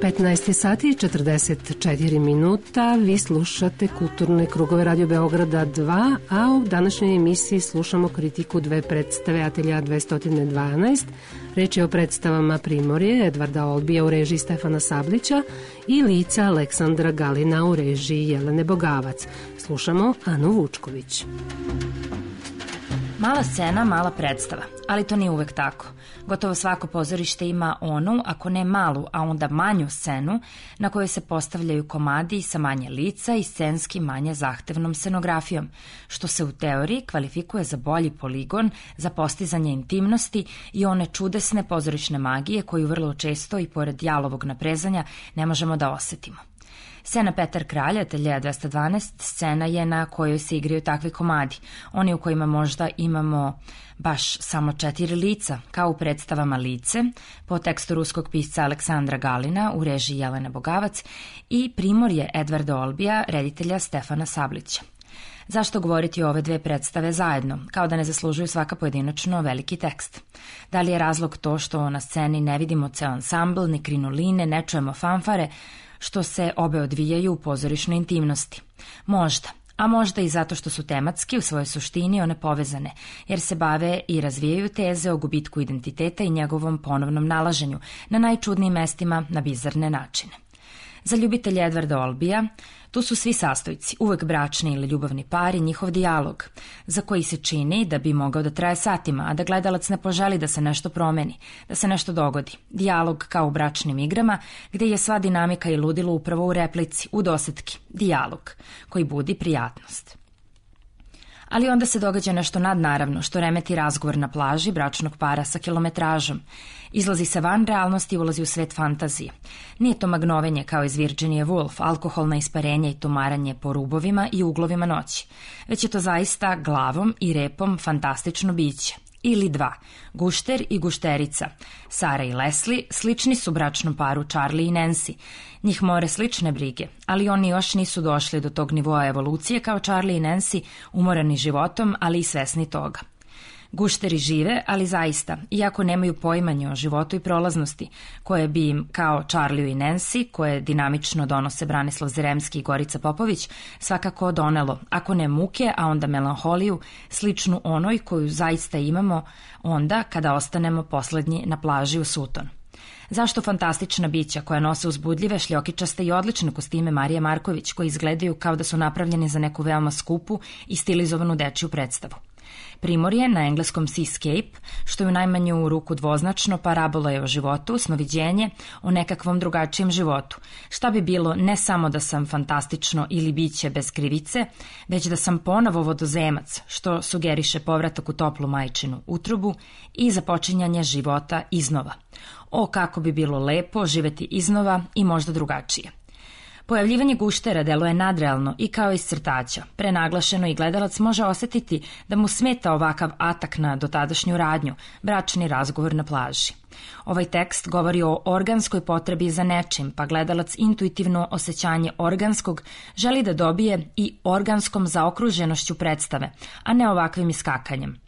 petnaest sati i četrdeset četiri minuta. Vi slušate Kulturne krugove Radio Beograda dva, a u današnjoj emisiji slušamo kritiku dve predstave Atelja dvesta dvanaest. Reč je o predstavama Primorje Edvarda Olbija u režiji Stefana Sablića i Lica Aleksandra Galina u režiji Jelene Bogavac. Slušamo Anu Vučković. Mala scena, mala predstava, ali to nije uvek tako. Gotovo svako pozorište ima onu, ako ne malu, a onda manju scenu na kojoj se postavljaju komadi sa manje lica i scenski manje zahtevnom scenografijom, što se u teoriji kvalifikuje za bolji poligon, za postizanje intimnosti i one čudesne pozorišne magije koju vrlo često i pored jalovog naprezanja ne možemo da osetimo. Scena Petar Kralj, Ateljea dvesta dvanaest, scena je na kojoj se igraju takvi komadi, oni u kojima možda imamo baš samo četiri lica, kao u predstavama Lice, po tekstu ruskog pisca Aleksandra Galina u režiji Jelene Bogavac i Primorje Edvarda Olbija, reditelja Stefana Sablića. Zašto govoriti o ove dve predstave zajedno, kao da ne zaslužuju svaka pojedinačno veliki tekst? Da li je razlog to što na sceni ne vidimo ceo ansambl, ni krinoline, ne čujemo fanfare, što se obe odvijaju u pozorišnoj intimnosti? Možda, a možda i zato što su tematski u svojoj suštini one povezane, jer se bave i razvijaju teze o gubitku identiteta i njegovom ponovnom nalaženju na najčudnijim mestima na bizarne načine. Za ljubitelje Edvarda Olbija tu su svi sastojci, uvek bračni ili ljubavni par i njihov dijalog, za koji se čini da bi mogao da traje satima, a da gledalac ne poželi da se nešto promeni, da se nešto dogodi. Dijalog kao u bračnim igrama, gde je sva dinamika i ludilo upravo u replici, u dosetki. Dijalog koji budi prijatnost. Ali onda se događa nešto nadnaravno, što remeti razgovor na plaži bračnog para sa kilometražom. Izlazi se van realnosti i ulazi u svet fantazije. Nije to magnovenje kao iz Virginia Woolf, alkoholna isparenja i tumaranje po rubovima i uglovima noći, već je to zaista glavom i repom fantastično biće. Ili dva, gušter i gušterica. Sara i Leslie slični su bračnom paru Charlie i Nancy. Njih more slične brige, ali oni još nisu došli do tog nivoa evolucije kao Charlie i Nancy, umorani životom, ali i svesni toga. Gušteri žive, ali zaista, iako nemaju poimanje o životu i prolaznosti, koje bi im, kao Charlie i Nancy, koje dinamično donose Branislav Zeremski i Gorica Popović, svakako donelo, ako ne muke, a onda melanholiju, sličnu onoj koju zaista imamo onda kada ostanemo poslednji na plaži u Sutton. Zašto fantastična bića koja nose uzbudljive, šljokičaste i odlične kostime Marije Marković, koji izgledaju kao da su napravljeni za neku veoma skupu i stilizovanu dečiju predstavu? Primorje, na engleskom Seascape, što je u najmanju ruku dvoznačno, parabola je o životu, snoviđenje, o nekakvom drugačijem životu. Šta bi bilo ne samo da sam fantastično ili biće bez krivice, već da sam ponovo vodozemac, što sugeriše povratak u toplu majčinu utrobu i započinjanje života iznova. O, kako bi bilo lepo živeti iznova i možda drugačije. Pojavljivanje guštera deluje nadrealno i kao iz crtaća, prenaglašeno i gledalac može osetiti da mu smeta ovakav atak na dotadašnju radnju, bračni razgovor na plaži. Ovaj tekst govori o organskoj potrebi za nečim, pa gledalac intuitivno osjećanje organskog želi da dobije i organskom zaokruženošću predstave, a ne ovakvim iskakanjem.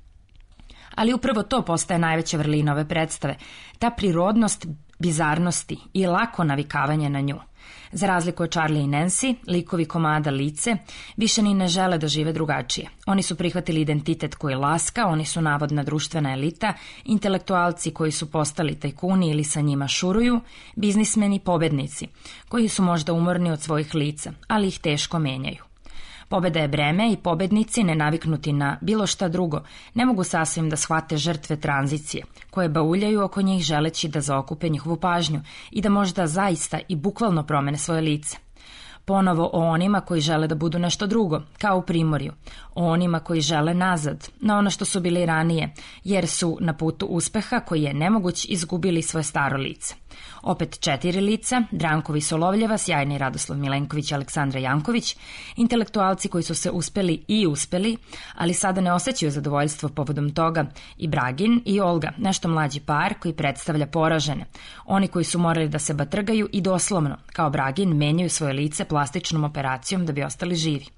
Ali upravo to postaje najveća vrlina ove predstave, ta prirodnost bizarnosti i lako navikavanje na nju. Za razliku od Charlie i Nancy, likovi komada Lice više ni ne žele da žive drugačije. Oni su prihvatili identitet koji laska, oni su navodna društvena elita, intelektualci koji su postali tajkuni ili sa njima šuruju, biznismeni pobednici, koji su možda umorni od svojih lica, ali ih teško menjaju. Pobeda je breme i pobednici, nenaviknuti na bilo šta drugo, ne mogu sasvim da shvate žrtve tranzicije, koje bauljaju oko njih želeći da zaokupe njihovu pažnju i da možda zaista i bukvalno promene svoje lice. Ponovo o onima koji žele da budu nešto drugo, kao u Primorju, o onima koji žele nazad, na ono što su bili ranije, jer su na putu uspeha koji je nemoguć izgubili svoje staro lice. Opet četiri lica, Drankovi Solovljeva, sjajni Radoslav Milenković i Aleksandra Janković, intelektualci koji su se uspeli i uspeli, ali sada ne osjećaju zadovoljstvo povodom toga, i Bragin i Olga, nešto mlađi par koji predstavlja poražene, oni koji su morali da se batrgaju i doslovno, kao Bragin, menjaju svoje lice plastičnom operacijom da bi ostali živi.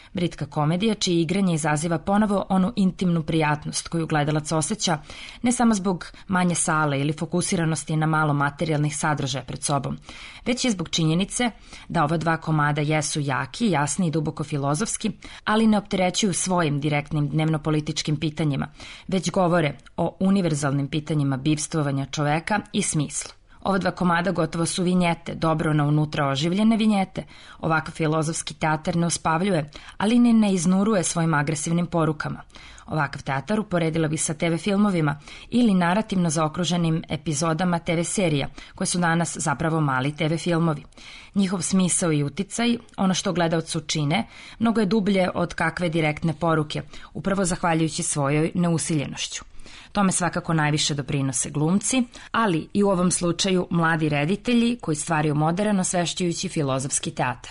Britka komedija čije igranje izaziva ponovo onu intimnu prijatnost koju gledalac osjeća ne samo zbog manje sale ili fokusiranosti na malo materijalnih sadržaja pred sobom, već je zbog činjenice da ova dva komada jesu jaki, jasni i duboko filozofski, ali ne opterećuju svojim direktnim dnevnopolitičkim pitanjima, već govore o univerzalnim pitanjima bivstvovanja čoveka i smislu. Ova dva komada gotovo su vinjete, dobro na unutra oživljene vinjete. Ovakav filozofski teatar ne uspavljuje, ali ni ne iznuruje svojim agresivnim porukama. Ovakav teatar uporedila bi sa te ve filmovima ili narativno zaokruženim epizodama te ve serija, koje su danas zapravo mali te ve filmovi. Njihov smisao i uticaj, ono što gledaocu čine, mnogo je dublje od kakve direktne poruke, upravo zahvaljujući svojoj neusiljenošću. Tome svakako najviše doprinose glumci, ali i u ovom slučaju mladi reditelji koji stvaraju moderan osvešćujući filozofski teatar.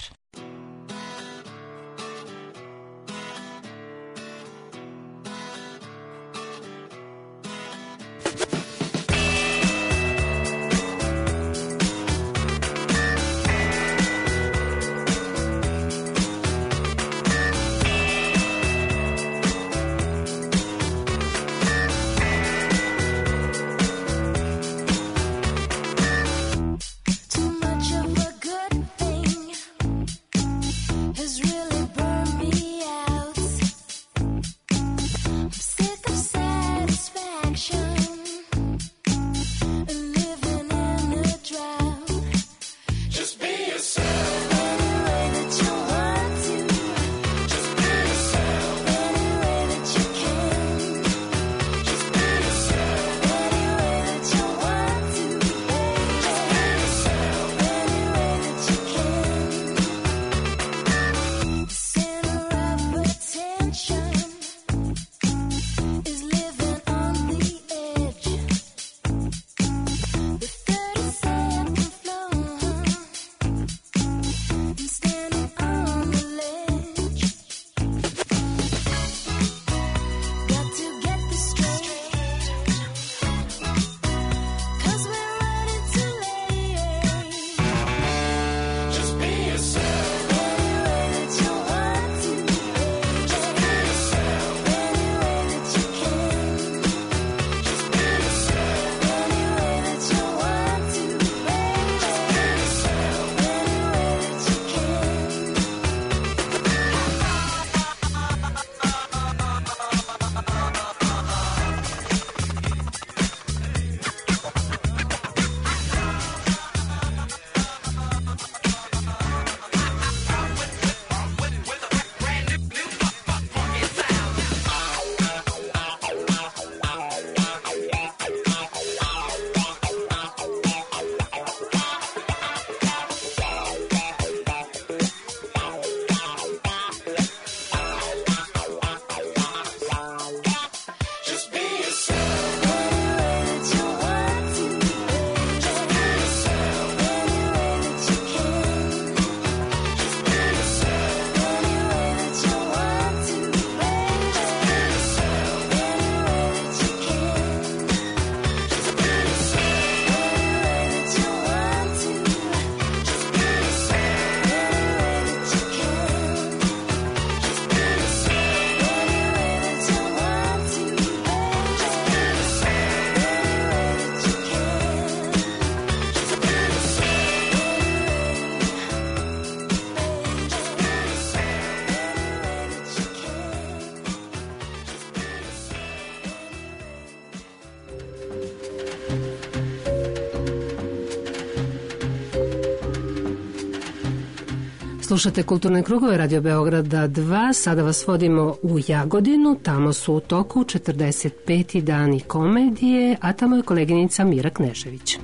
Slušate Kulturne krugove Radio Beograda dva, sada vas vodimo u Jagodinu, tamo su u toku četrdeset peti dani komedije, a tamo je koleginica Mira Knežević.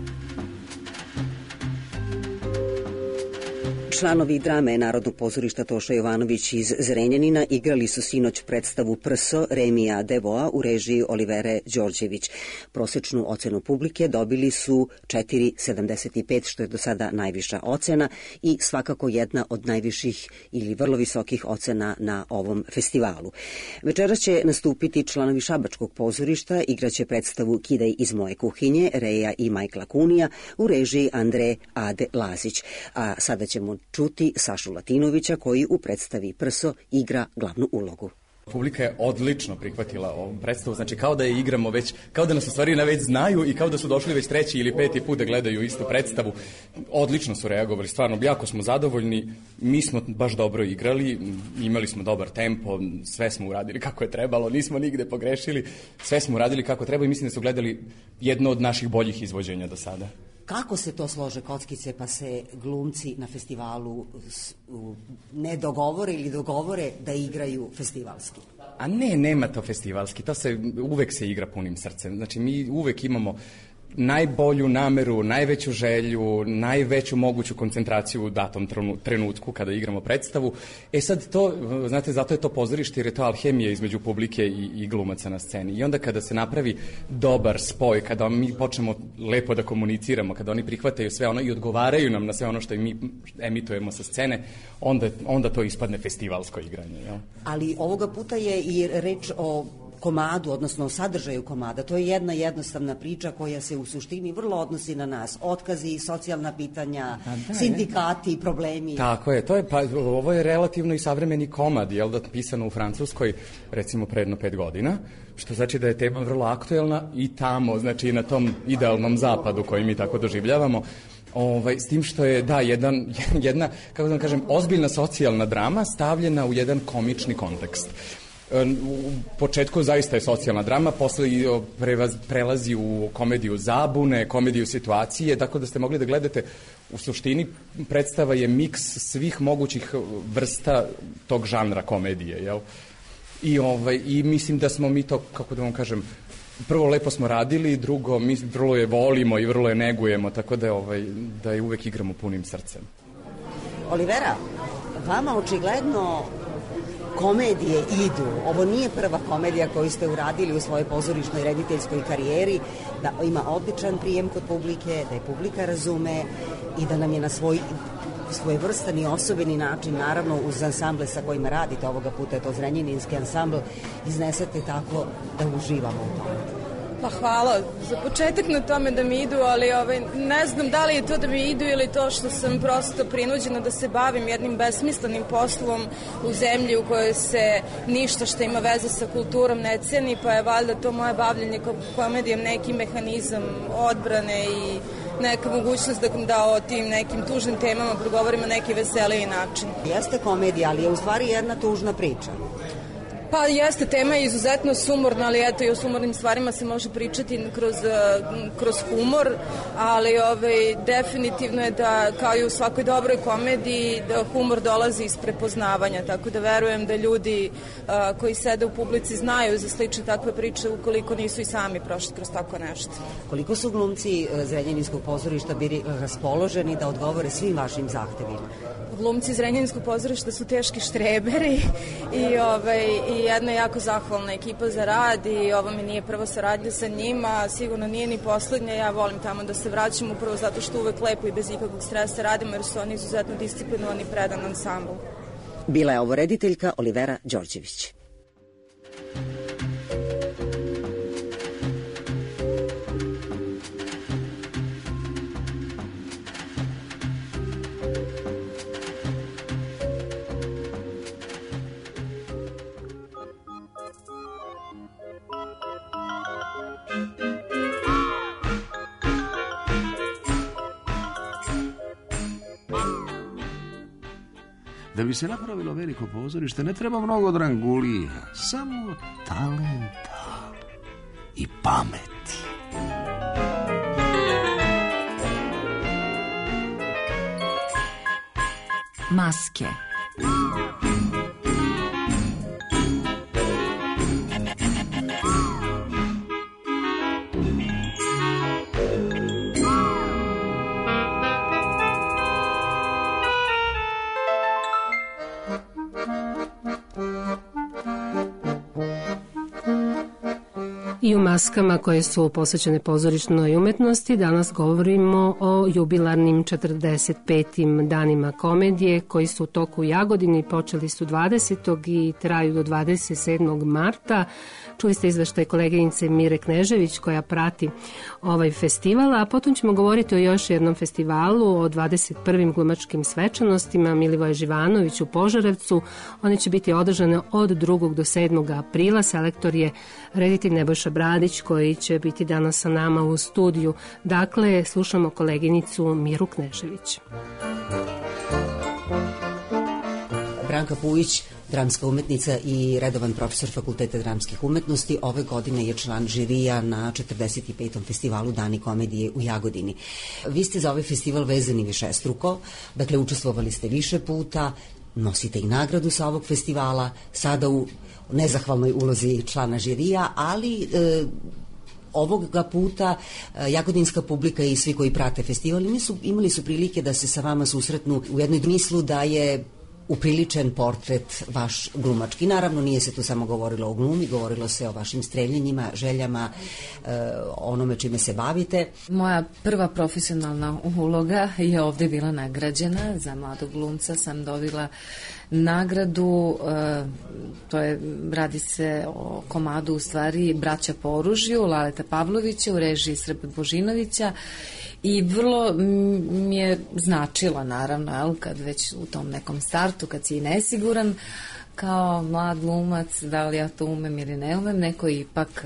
Članovi drame Narodnog pozorišta Toša Jovanović iz Zrenjanina igrali su sinoć predstavu Prso Remija Devoa u režiji Olivere Đorđević. Prosečnu ocenu publike dobili su četiri zarez sedamdeset pet, što je do sada najviša ocena i svakako jedna od najviših ili vrlo visokih ocena na ovom festivalu. Večeras će nastupiti članovi Šabačkog pozorišta, igraće predstavu Kidaj iz moje kuhinje Reja i Majkla Kunija u režiji Andre Ade Lazić. A sada ćemo čuti Sašu Latinovića koji u predstavi Prso igra glavnu ulogu. Publika je odlično prihvatila ovu predstavu, znači kao da je igramo već, kao da nas u stvari na već znaju i kao da su došli već treći ili peti put da gledaju istu predstavu. Odlično su reagovali, stvarno, jako smo zadovoljni, mi smo baš dobro igrali, imali smo dobar tempo, sve smo uradili kako je trebalo, nismo nigde pogrešili, sve smo uradili kako treba i mislim da su gledali jedno od naših boljih izvođenja do sada. Kako se to slože kockice pa se glumci na festivalu ne dogovore ili dogovore da igraju festivalski? A ne, nema to festivalski, to se, uvek se igra punim srcem. Znači mi uvek imamo najbolju nameru, najveću želju, najveću moguću koncentraciju u datom trenutku kada igramo predstavu. E sad to, znate, zato je to pozorište jer je to alhemija između publike i, i glumaca na sceni. I onda kada se napravi dobar spoj, kada mi počnemo lepo da komuniciramo, kada oni prihvataju sve ono i odgovaraju nam na sve ono što mi emitujemo sa scene, onda, onda to ispadne festivalsko igranje. Jel? Ali ovoga puta je i reč o komadu, odnosno o sadržaju komada. To je jedna jednostavna priča koja se u suštini vrlo odnosi na nas. Otkazi, socijalna pitanja, da, sindikati, problemi. Tako je, to je, pa, ovo je relativno i savremeni komad, jel da, pisano u Francuskoj, recimo pre jedno pet godina, što znači da je tema vrlo aktuelna i tamo, znači na tom idealnom zapadu koji mi tako doživljavamo. Ovaj, s tim što je, da, jedan, jedna, kako da kažem, ozbiljna socijalna drama stavljena u jedan komični kontekst. U početku zaista je socijalna drama, posle prelazi u komediju zabune, komediju situacije, tako da ste mogli da gledate, u suštini predstava je miks svih mogućih vrsta tog žanra komedije, jel? I, ovaj, i mislim da smo mi to, kako da vam kažem, prvo lepo smo radili, drugo mi vrlo je volimo i vrlo je negujemo, tako da, ovaj, da je uvek igramo punim srcem. Olivera, vama očigledno komedije idu. Ovo nije prva komedija koju ste uradili u svojoj pozorišnoj rediteljskoj karijeri, da ima odličan prijem kod publike, da je publika razume i da nam je na svoj svojevrstan i osobeni način, naravno uz ansamble sa kojima radite, ovoga puta je to Zrenjaninski ansambl, iznesete tako da uživamo u tome. Pa hvala za početak na tome da mi idu, ali ovaj, ne znam da li je to da mi idu ili to što sam prosto prinuđena da se bavim jednim besmislenim poslom u zemlji u kojoj se ništa što ima veze sa kulturom ne ceni, pa je valjda to moje bavljenje komedijom neki mehanizam odbrane i neka mogućnost da, da o tim nekim tužnim temama progovorim na neki veseliji način. Jeste komedija, ali je u stvari jedna tužna priča. Pa jeste, tema je izuzetno sumorna, ali eto i o sumornim stvarima se može pričati kroz, kroz humor, ali ovaj, definitivno je da, kao i u svakoj dobroj komediji, da humor dolazi iz prepoznavanja, tako da verujem da ljudi a, koji sede u publici znaju za slične takve priče ukoliko nisu i sami prošli kroz tako nešto. Koliko su glumci Zrenjaninskog pozorišta bili raspoloženi da odgovore svim vašim zahtevima? Glumci Zrenjaninskog pozorišta su teški štreberi i, ovaj, i jedna jako zahvalna ekipa za rad i ovo mi nije prva saradnja sa njima, sigurno nije ni poslednja, ja volim tamo da se vraćam upravo zato što uvek lepo i bez ikakvog stresa radimo jer su oni izuzetno disciplinovani i predan ansambl. Bila je ovo rediteljka Olivera Đorđević. Da bi se napravilo veliko pozorište ne treba mnogo drangulija, samo talenta i pameti. Maske. I u maskama koje su posvećene pozorišnoj umetnosti. Danas govorimo o jubilarnim četrdeset petim danima komedije koji su u toku u Jagodini, počeli su dvadesetog i traju do dvadeset sedmog marta. Čuli ste izveštaj koleginice Mire Knežević koja prati ovaj festival, a potom ćemo govoriti o još jednom festivalu, o dvadeset prvim glumačkim svečanostima Milivoje Živanović u Požarevcu. One će biti održane od drugog do sedmog aprila. Selektor je reditelj Nebojša Bradić koji će biti danas sa nama u studiju. Dakle, slušamo koleginicu Miru Knežević. Branka Pujić, dramska umetnica i redovan profesor Fakulteta dramskih umetnosti, ove godine je član žirija na četrdeset petom festivalu Dani komedije u Jagodini. Vi ste za ovaj festival vezani višestruko, dakle učestvovali ste više puta, nosite i nagradu sa ovog festivala, sada u nezahvalnoj ulozi člana žirija, ali e, ovoga puta jagodinska publika i svi koji prate festival nisu, imali su prilike da se sa vama susretnu u jednoj mislu da je upriličen portret vaš glumački. Naravno, nije se tu samo govorilo o glumi, govorilo se o vašim streljenjima, željama, e, onome čime se bavite. Moja prva profesionalna uloga je ovde bila nagrađena. Za mladog glumca sam dobila nagradu, e, to je, radi se o komadu u stvari Braća po oružju, Laleta Pavlovića u režiji Srbe Božinovića. I vrlo mi je značilo, naravno, jel, kad već u tom nekom startu, kad si nesiguran kao mlad glumac, da li ja to umem ili ne umem, neko ipak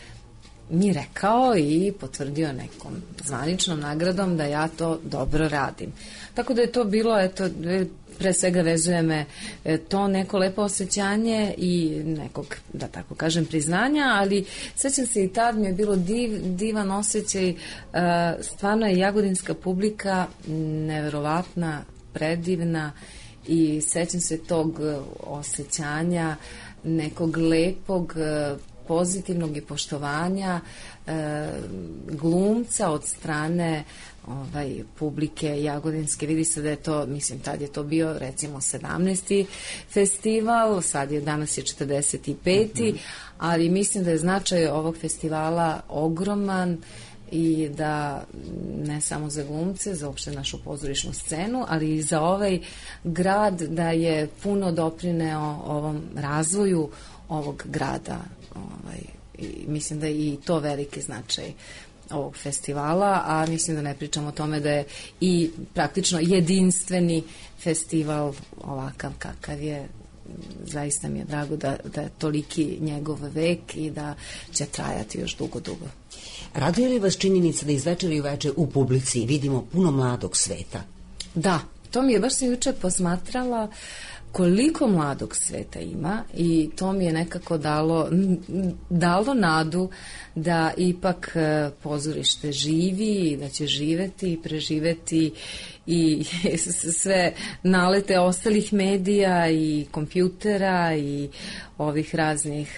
mi rekao i potvrdio nekom zvaničnom nagradom da ja to dobro radim. Tako da je to bilo, eto, pre svega vezuje me to neko lepo osjećanje i nekog, da tako kažem, priznanja, ali sećam se i tad mi je bilo div, divan osjećaj, stvarno je jagodinska publika neverovatna, predivna i sećam se tog osjećanja nekog lepog, pozitivnog i poštovanja e, glumca od strane ovaj, publike jagodinske. Vidi se da je to, mislim, tad je to bio recimo sedamnaesti festival, sad je, danas je četrdeset peti Mm-hmm. ali mislim da je značaj ovog festivala ogroman i da ne samo za glumce, za uopšte našu pozorišnu scenu, ali i za ovaj grad da je puno doprineo ovom razvoju ovog grada. Ovaj, i mislim da je i to veliki značaj ovog festivala, a mislim da ne pričamo o tome da je i praktično jedinstveni festival ovakav kakav je. Zaista mi je drago da, da je toliki njegov vek i da će trajati još dugo, dugo. Raduje li vas činjenica da iz večeri u večer u publici vidimo puno mladog sveta? Da, to mi je, baš sam juče posmatrala koliko mladog sveta ima i to mi je nekako dalo, dalo nadu da ipak pozorište živi i da će živeti i preživeti i sve nalete ostalih medija i kompjutera i ovih raznih,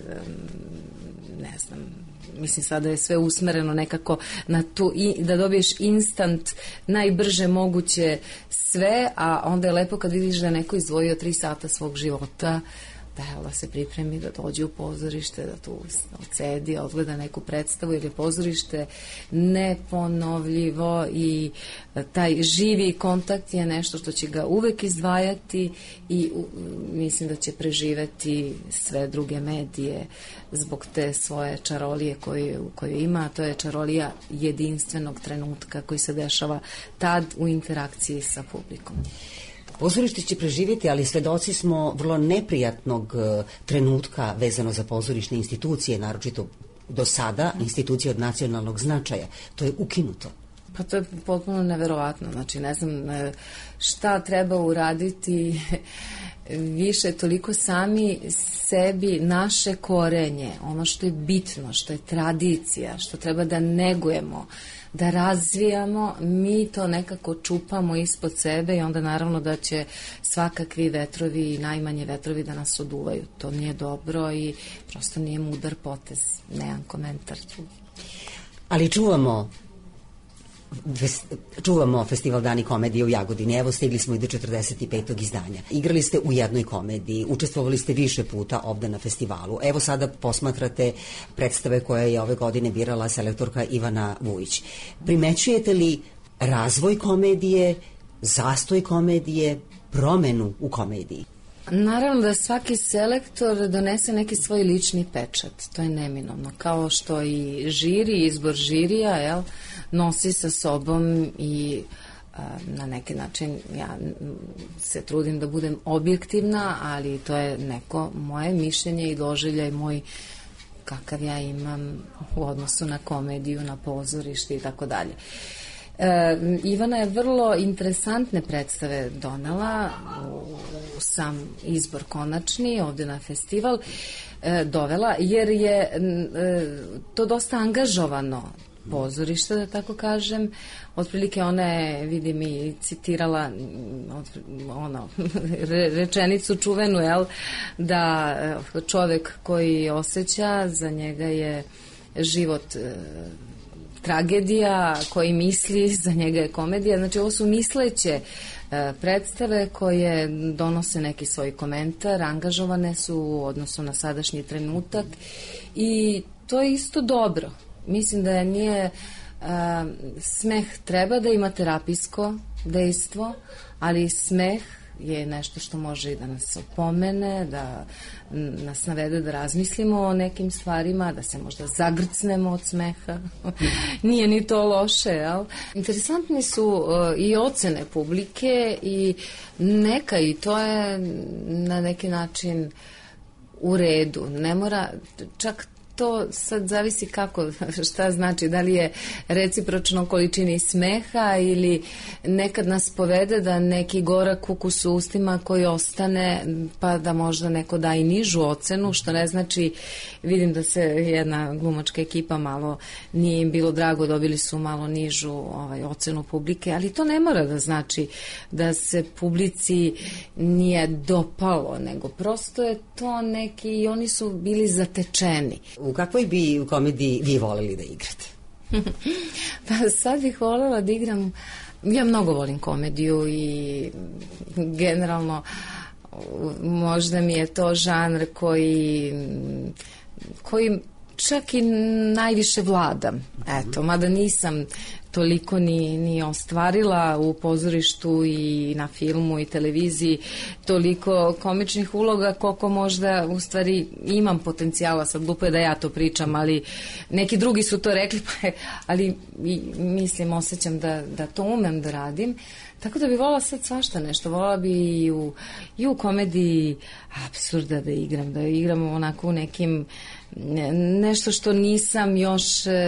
ne znam, mislim sada je sve usmereno nekako na tu, i, da dobiješ instant, najbrže moguće sve, a onda je lepo kad vidiš da je neko izdvojio tri sata svog života da, da se pripremi, da dođe u pozorište, da tu odsedi, odgleda neku predstavu, jer je pozorište neponovljivo i taj živi kontakt je nešto što će ga uvek izdvajati i u, mislim da će preživeti sve druge medije zbog te svoje čarolije koju, koju ima, a to je čarolija jedinstvenog trenutka koji se dešava tad u interakciji sa publikom. Pozorište će preživjeti, ali svedoci smo vrlo neprijatnog trenutka vezano za pozorišne institucije, naročito do sada institucije od nacionalnog značaja. To je ukinuto. Pa to je potpuno neverovatno. Znači, ne znam šta treba uraditi više, toliko sami sebi naše korenje, ono što je bitno, što je tradicija, što treba da negujemo, da razvijamo, mi to nekako čupamo ispod sebe i onda naravno da će svakakvi vetrovi i najmanje vetrovi da nas oduvaju. To nije dobro i prosto nije mudar potez. Nemam komentar tu. Ali čuvamo čuvamo festival Dani komedije u Jagodini. Evo, stigli smo i do četrdeset petog izdanja. Igrali ste u jednoj komediji, učestvovali ste više puta ovde na festivalu. Evo sada posmatrate predstave koje je ove godine birala selektorka Ivana Vujić. Primećujete li razvoj komedije, zastoj komedije, promenu u komediji? Naravno da svaki selektor donese neki svoj lični pečat, to je neminovno, kao što i žiri, izbor žirija, jel, nosi sa sobom i a, na neki način ja se trudim da budem objektivna, ali to je neko moje mišljenje i doživljaj moj kakav ja imam u odnosu na komediju, na pozorište i tako dalje. E, Ivana je vrlo interesantne predstave donela u sam izbor konačni ovde na festival e, dovela, jer je e, to dosta angažovano pozorište, da tako kažem. Otprilike ona je, vidim, i citirala ono, rečenicu čuvenu, jel, da čovek koji osjeća, za njega je život e, tragedija, koji misli, za njega je komedija. Znači, ovo su misleće e, predstave koje donose neki svoj komentar, angažovane su u odnosu na sadašnji trenutak i to je isto dobro. Mislim da je nije e, smeh treba da ima terapijsko dejstvo, ali smeh je nešto što može i da nas opomene, da nas navede da razmislimo o nekim stvarima, da se možda zagrcnemo od smeha. Nije ni to loše, jel? Interesantni su uh, i ocene publike i neka, i to je na neki način u redu. Ne mora, čak to sad zavisi kako, šta znači, da li je recipročno količini smeha ili nekad nas povede da neki gorak ukus u ustima koji ostane, pa da možda neko da i nižu ocenu, što ne znači, vidim da se jedna glumačka ekipa malo nije im bilo drago, dobili su malo nižu ovaj, ocenu publike, ali to ne mora da znači da se publici nije dopalo, nego prosto je to neki, i oni su bili zatečeni. U kakvoj bi u komediji vi voleli da igrate? Pa sad bih voljela da igram, ja mnogo volim komediju i generalno možda mi je to žanr koji koji čak i najviše vladam. Eto, mada nisam toliko ni, ni ostvarila u pozorištu i na filmu i televiziji toliko komičnih uloga koliko možda u stvari imam potencijala, sad glupo je da ja to pričam, ali neki drugi su to rekli, pa je, ali i, mislim, osjećam da, da to umem da radim. Tako da bi volila sad svašta nešto, volila bi i u, i u komediji apsurda da igram, da igram onako u nekim nešto što nisam još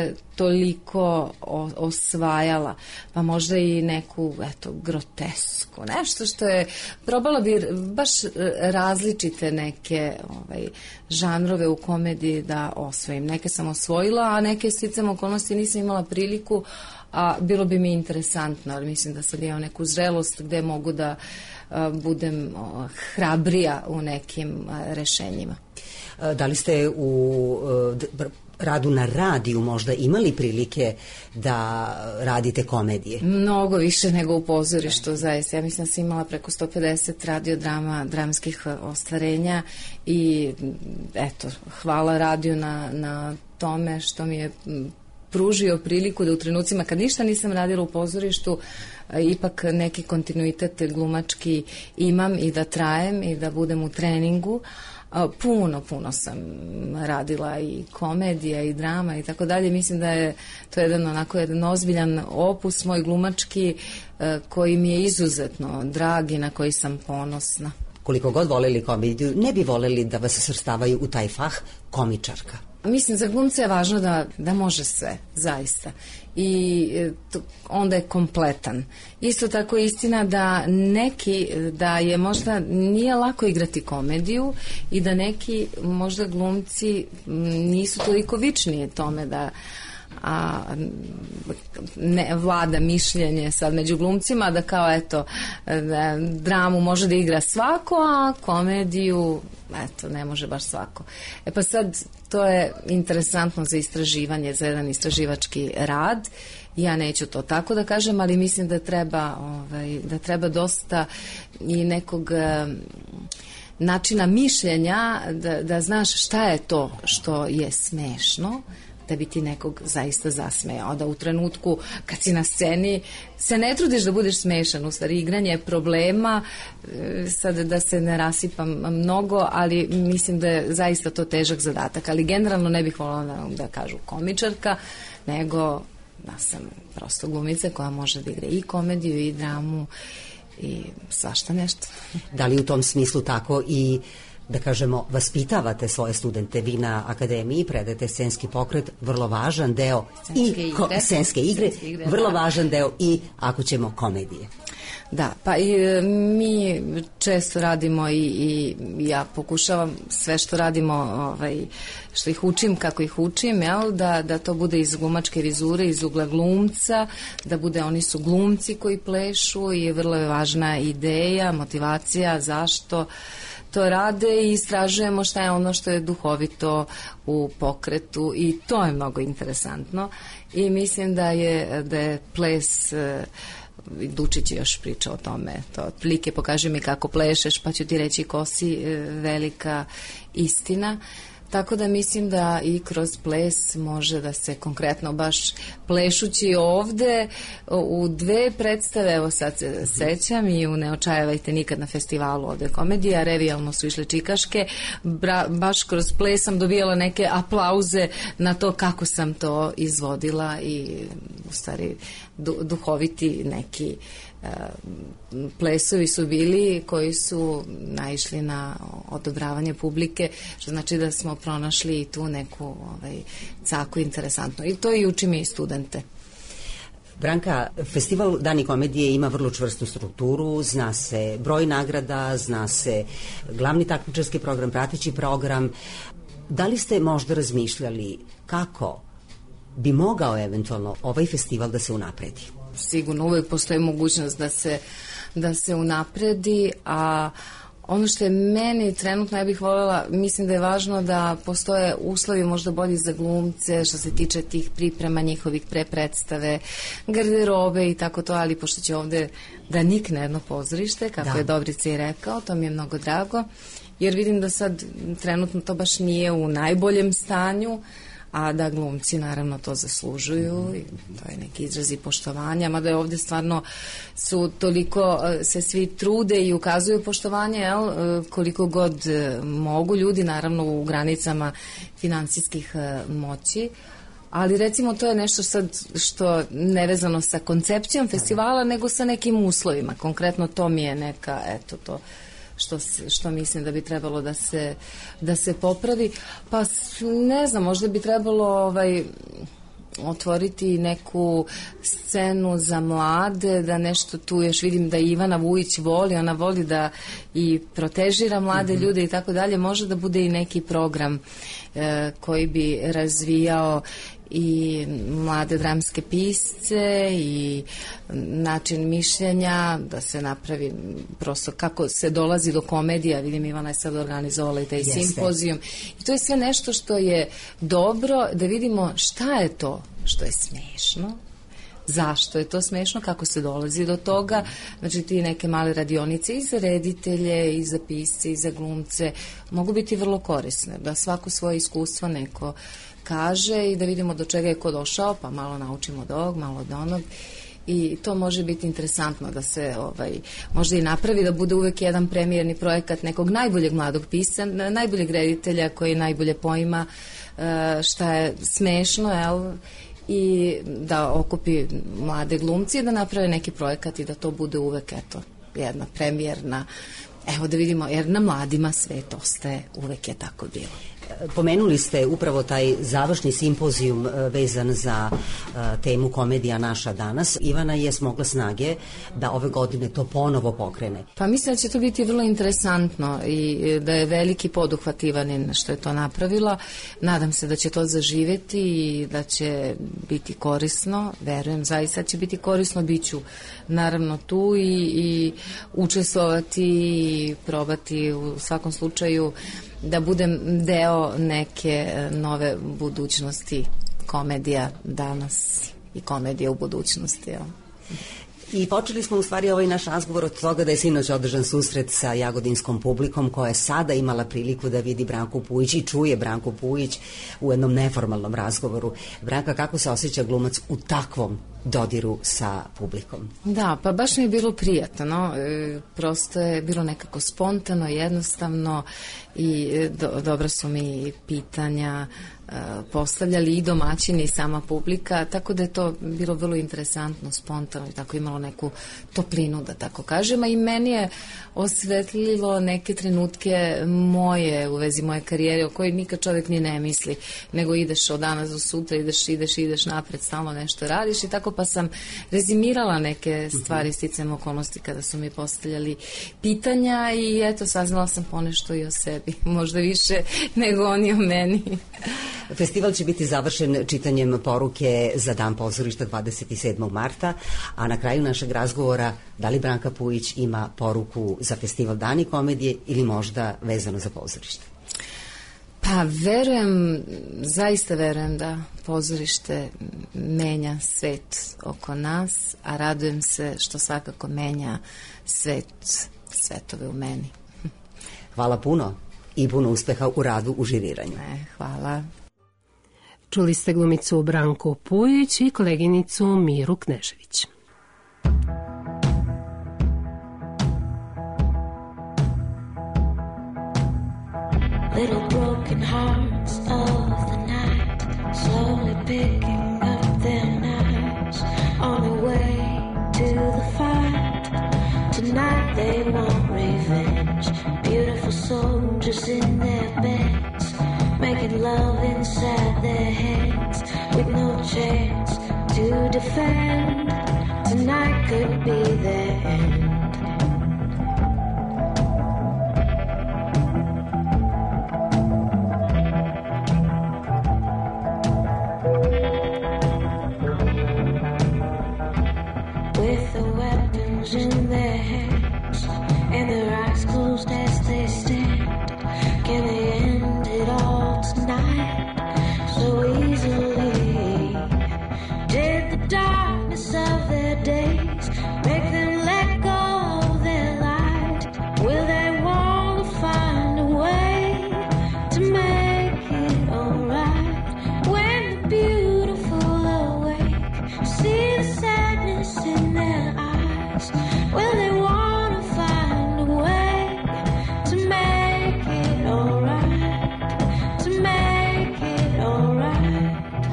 toliko osvajala, pa možda i neku, eto, grotesku, nešto što je, probala bi baš različite neke ovaj, žanrove u komediji da osvojim. Neke sam osvojila, a neke sticam okolnosti nisam imala priliku, a bilo bi mi interesantno, ali mislim da sad imam neku zrelost gde mogu da a, budem a, hrabrija u nekim a, rešenjima. Da li ste u radu na radiju možda imali prilike da radite komedije? Mnogo više nego u pozorištu, zaista. Ja mislim da sam imala preko sto pedeset radiodrama, dramskih ostvarenja i eto, hvala radiju na, na tome što mi je pružio priliku da u trenucima kad ništa nisam radila u pozorištu, ipak neki kontinuitet glumački imam i da trajem i da budem u treningu. Puno, puno sam radila i komedija i drama i tako dalje. Mislim da je to jedan onako jedan ozbiljan opus moj glumački koji mi je izuzetno drag i na koji sam ponosna. Koliko god voleli komediju, ne bi voleli da vas svrstavaju u taj fah komičarka? Mislim, za glumca je važno da, da može sve, zaista. I to, onda je kompletan. Isto tako je istina da neki, da je možda nije lako igrati komediju i da neki možda glumci nisu toliko vični tome da a ne vlada mišljenje sad među glumcima da kao eto da dramu može da igra svako, a komediju eto ne može baš svako. E pa sad to je interesantno za istraživanje, za jedan istraživački rad Ja neću to tako da kažem, ali mislim da treba, ovaj, da treba dosta i nekog načina mišljenja da, da znaš šta je to što je smešno, da bi ti nekog zaista zasmejao, da u trenutku kad si na sceni se ne trudiš da budeš smešan, u stvari igranje problema, sad da se ne rasipam mnogo, ali mislim da je zaista to težak zadatak, ali generalno ne bih voljela da, da kažu komičarka, nego da sam prosto glumica koja može da igra i komediju i dramu i svašta nešto. Da li u tom smislu tako i da kažemo, vaspitavate svoje studente, vi na akademiji predajete scenski pokret, vrlo važan deo i ko, scenske igre, scenske igre vrlo da. važan deo i, ako ćemo, komedije. Da, pa i mi često radimo i, i ja pokušavam sve što radimo, ovaj, što ih učim, kako ih učim, jel, da, da to bude iz glumačke vizure, iz ugla glumca, da bude, oni su glumci koji plešu i vrlo je važna ideja, motivacija, zašto to rade i istražujemo šta je ono što je duhovito u pokretu i to je mnogo interesantno i mislim da je, da je ples, Dučić je još pričao o tome, to otprilike pokaži mi kako plešeš pa ću ti reći ko si, velika istina. Tako da mislim da i kroz ples može da se konkretno baš plešući ovde u dve predstave, evo sad se sećam i u Ne očajavajte nikad na festivalu ovde komedija, revijalno su išle čikaške, bra, baš kroz ples sam dobijala neke aplauze na to kako sam to izvodila i u stvari du, duhoviti neki plesovi su bili koji su naišli na odobravanje publike, što znači da smo pronašli i tu neku ovaj, caku interesantno. I to i učim i studente. Branka, festival Dani komedije ima vrlo čvrstu strukturu, zna se broj nagrada, zna se glavni takmičarski program, prateći program. Da li ste možda razmišljali kako bi mogao eventualno ovaj festival da se unapredi? Sigurno uvek postoji mogućnost da se, da se unapredi, a ono što je meni trenutno, ja bih voljela, mislim da je važno da postoje uslovi možda bolji za glumce što se tiče tih priprema njihovih prepredstave, garderobe i tako to, ali pošto će ovde da nikne jedno pozorište, kako da. je Dobrica i rekao, to mi je mnogo drago, jer vidim da sad trenutno to baš nije u najboljem stanju, a da glumci naravno to zaslužuju i to je neki izrazi poštovanja, mada je ovde stvarno su toliko se svi trude i ukazuju poštovanje, jel, koliko god mogu ljudi, naravno u granicama finansijskih moći, ali recimo to je nešto sad što nevezano sa koncepcijom festivala, nego sa nekim uslovima, konkretno to mi je neka, eto to Što, što mislim da bi trebalo da se, da se popravi. Pa ne znam, možda bi trebalo ovaj, otvoriti neku scenu za mlade, da nešto tu još vidim da Ivana Vujić voli, ona voli da i protežira mlade mm-hmm. ljude i tako dalje, može da bude i neki program e, koji bi razvijao i mlade dramske pisce i način mišljenja, da se napravi prosto kako se dolazi do komedija, vidim Ivana je sad organizovala i taj Jeste. simpozijum i to je sve nešto što je dobro, da vidimo šta je to što je smešno, zašto je to smešno, kako se dolazi do toga, znači ti neke male radionice i za reditelje, i za pisce, i za glumce mogu biti vrlo korisne, da svako svoje iskustvo neko kaže i da vidimo do čega je ko došao, pa malo naučimo od ovog, malo od onog i to može biti interesantno da se ovaj, možda i napravi, da bude uvek jedan premijerni projekat nekog najboljeg mladog pisca, najboljeg reditelja koji najbolje poima šta je smešno, jel, i da okupi mlade glumci i da naprave neki projekat i da to bude uvek, eto, jedna premijerna, evo da vidimo, jer na mladima svet ostaje, uvek je tako bilo. Pomenuli ste upravo taj završni simpozijum vezan za temu Komedija naša danas. Ivana je smogla snage da ove godine to ponovo pokrene. Pa mislim da će to biti vrlo interesantno i da je veliki poduhvat Ivanin što je to napravila. Nadam se da će to zaživeti i da će biti korisno. Verujem, zaista će biti korisno. Biću naravno tu i, i učestvovati i probati u svakom slučaju da budem deo neke nove budućnosti komedija danas. i komedija u budućnosti. Jel? I počeli smo u stvari ovaj naš razgovor od toga da je sinoć održan susret sa jagodinskom publikom koja je sada imala priliku da vidi Branku Pujić i čuje Branku Pujić u jednom neformalnom razgovoru. Branka, kako se osjeća glumac u takvom dodiru sa publikom? Da, pa baš mi je bilo prijatno, no? E, prosto je bilo nekako spontano, jednostavno i do, dobra su mi pitanja e, postavljali i domaćini i sama publika, tako da je to bilo vrlo interesantno, spontano i tako imalo neku toplinu, da tako kažem, a i meni je osvetlilo neke trenutke moje, u vezi moje karijere, o kojoj nikad čovjek ni ne misli, nego ideš od danas do sutra, ideš, ideš, ideš napred, stalno nešto radiš i tako, pa sam rezimirala neke stvari sticam okolnosti kada su mi postavljali pitanja i eto, saznala sam ponešto i o sebi, možda više nego oni o meni. Festival će biti završen čitanjem poruke za Dan pozorišta dvadeset sedmog marta, a na kraju našeg razgovora da li Branka Pujić ima poruku za festival Dani komedije ili možda vezano za pozorište? Pa verujem, zaista verujem da pozorište menja svet oko nas, a radujem se što svakako menja svet, svetove u meni. Hvala puno i puno uspeha u radu u žiriranju. E, hvala. Čuli ste glumicu Branku Pujić i koleginicu Miru Knežević. Little broken hearts of the night, slowly picking up their knives on their way to the fight. Tonight they want revenge. Beautiful soldiers in their beds, making love inside their heads with no chance to defend. Tonight could be their end. With the weapons in their hands and their eyes closed as they stand, can they end it all tonight so easily? Did the darkness of their days make them let go of their light? Will they want to find a way to make it alright? When the beautiful awake, see the sadness in their eyes. Will they want to find a way to make it alright? To make it alright.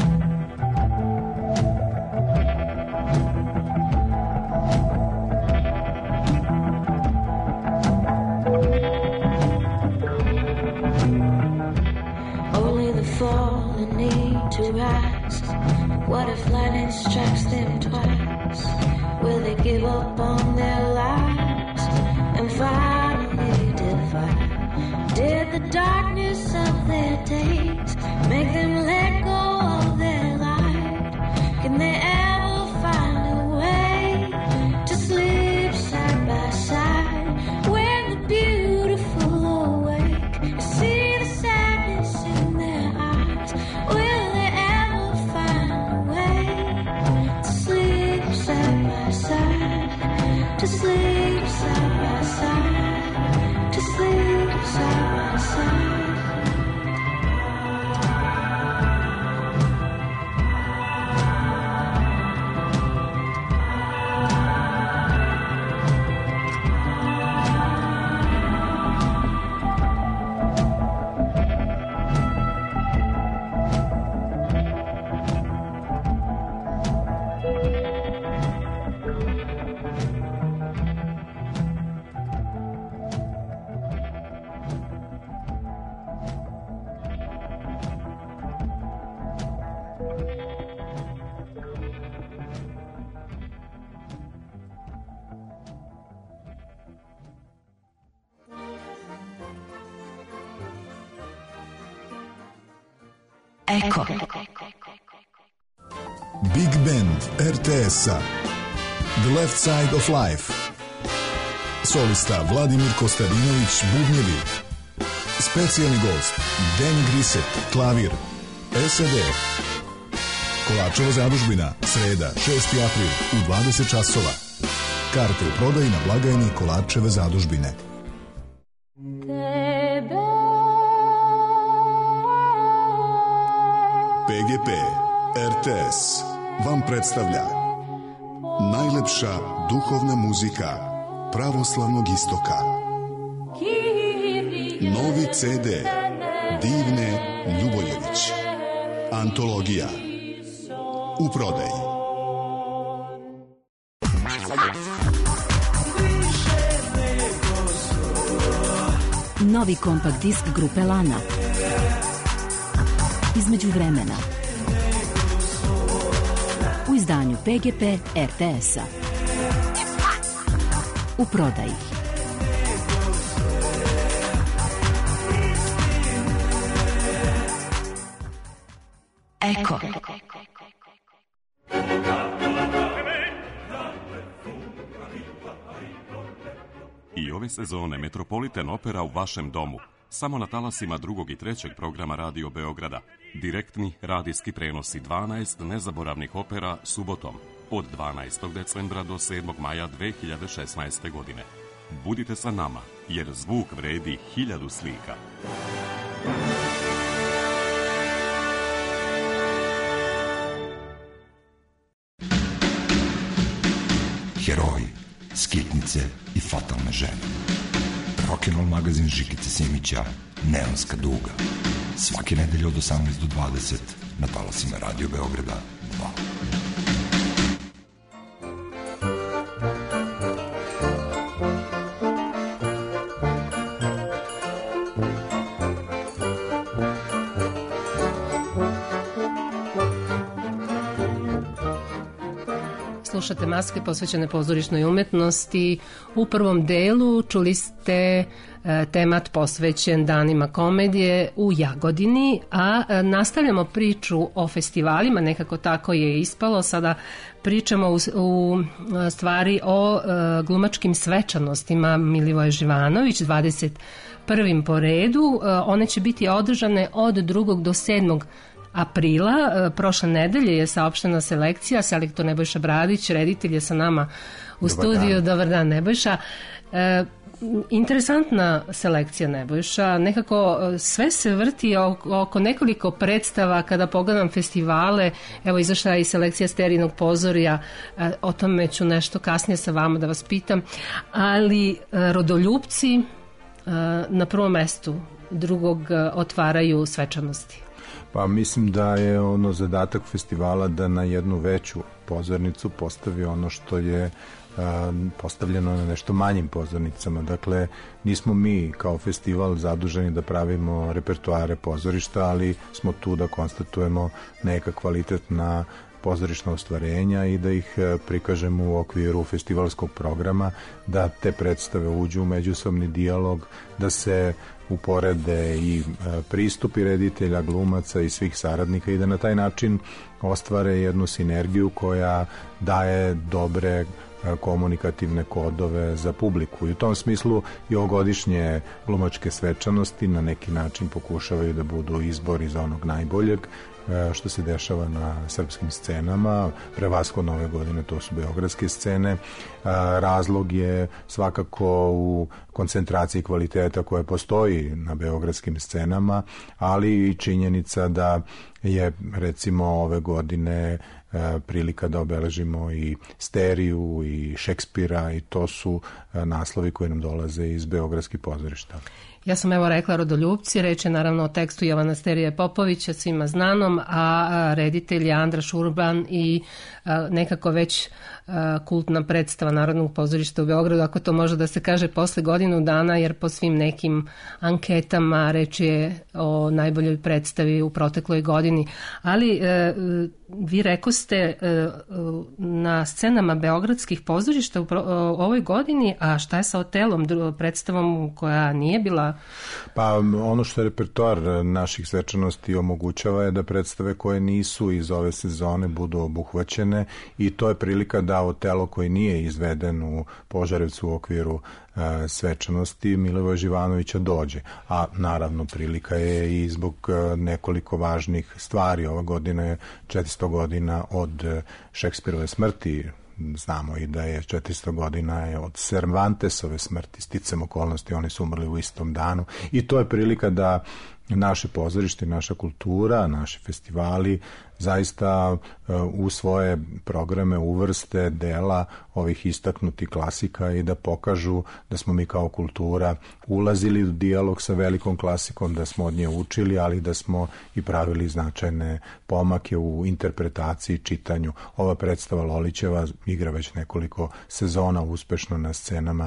Only the fallen need to rise. What if lightning strikes them twice? Will they give up on their lives and finally divide? Did the darkness of their days make them let go of their light? Can they ever find a way to sleep side by side when the beautiful awake? See the sadness in their eyes. Will they ever find a way to sleep side by side? To sleep side by side. To sleep side by side. Eko. Big Band er te es-a The Left Side of Life. Solista Vladimir Kostadinović, bubnjevi. Specijalni gost Danny Grisset, klavir. es a de Kolarčeva zadužbina, sreda, šesti april u dvadeset časova. Karte u prodaji na blagajni Kolarčeve zadužbine. P G P R T S vam predstavlja najlepša duhovna muzika pravoslavnog istoka. Novi C D Divne Ljuboljević. Antologija. U prodaji. Novi kompakt disk grupe Lana. Između vremena. U izdanju P G P R T S-a. U prodaji. Eko. I ove sezone Metropolitan Opera u vašem domu. Samo na talasima drugog i trećeg programa Radio Beograda. Direktni radijski prenosi dvanaest nezaboravnih opera subotom od dvanaestog decembra do sedmog maja dve hiljade šesnaeste. godine. Budite sa nama, jer zvuk vredi hiljadu slika. Heroji, skitnice i fatalne žene. Rock'n'roll magazin Žikice Simića, Neonska duga. Svake nedelje od osamnaest do dvadeset na talasima Radio Beograda dva. Slušate Maske posvećene pozorišnoj umetnosti. U prvom delu čuli ste e, temat posvećen danima komedije u Jagodini, a e, nastavljamo priču o festivalima, nekako tako je ispalo. Sada pričamo u, u stvari o e, glumačkim svečanostima Milivoje Živanović, dvadeset prvim po redu. E, one će biti održane od drugog do sedmog aprila. Prošle nedelje je saopštena selekcija. Selektor Nebojša Bradić, reditelj, je sa nama u Dobar studiju. Dan. Dobar dan, Nebojša. E, interesantna selekcija, Nebojša. Nekako sve se vrti oko, oko nekoliko predstava. Kada pogledam festivale, evo izašla je i selekcija Sterinog pozorja, e, o tome ću nešto kasnije sa vama da vas pitam, ali e, Rodoljupci e, na prvom mestu, drugog e, otvaraju svečanosti. Pa mislim da je ono zadatak festivala da na jednu veću pozornicu postavi ono što je a, postavljeno na nešto manjim pozornicama. Dakle, nismo mi kao festival zaduženi da pravimo repertoare pozorišta, ali smo tu da konstatujemo neka kvalitetna pozorišna ostvarenja i da ih prikažemo u okviru festivalskog programa, da te predstave uđu u međusobni dijalog, da se uporede i pristupi reditelja, glumaca i svih saradnika i da na taj način ostvare jednu sinergiju koja daje dobre komunikativne kodove za publiku. I u tom smislu i ovogodišnje glumačke svečanosti na neki način pokušavaju da budu izbori za onog najboljeg što se dešava na srpskim scenama. Prevashodno ove godine to su beogradske scene. Razlog je svakako u koncentraciji kvaliteta koja postoji na beogradskim scenama, ali i činjenica da je recimo ove godine prilika da obeležimo i Steriju i Šekspira i to su naslovi koji nam dolaze iz beogradskih pozorišta. Ja sam evo rekla Rodoljupci, reč je naravno o tekstu Jovana Sterije Popovića, svima znanom, a reditelj je Andra Šurban i nekako već kultna predstava Narodnog pozorišta u Beogradu, ako to može da se kaže posle godinu dana, jer po svim nekim anketama reč je o najboljoj predstavi u protekloj godini. Ali vi rekoste na scenama beogradskih pozorišta u ovoj godini, a šta je sa Otelom, predstavom koja nije bila? Pa ono što je repertoar naših svečanosti omogućava je da predstave koje nisu iz ove sezone budu obuhvaćene i to je prilika da da Otelo koji nije izveden u Požarevcu u okviru e, svečanosti Milivoja Živanovića dođe. A naravno prilika je i zbog e, nekoliko važnih stvari. Ova godina je četiristo godina od e, Šekspirove smrti. Znamo i da je četiristo godina je od Cervantesove smrti. Sticam okolnosti, oni su umrli u istom danu. I to je prilika da naše pozorište, naša kultura, naši festivali zaista u svoje programe uvrste dela ovih istaknutih klasika i da pokažu da smo mi kao kultura ulazili u dijalog sa velikom klasikom, da smo od nje učili, ali da smo i pravili značajne pomake u interpretaciji, čitanju. Ova predstava Lolićeva igra već nekoliko sezona uspešno na scenama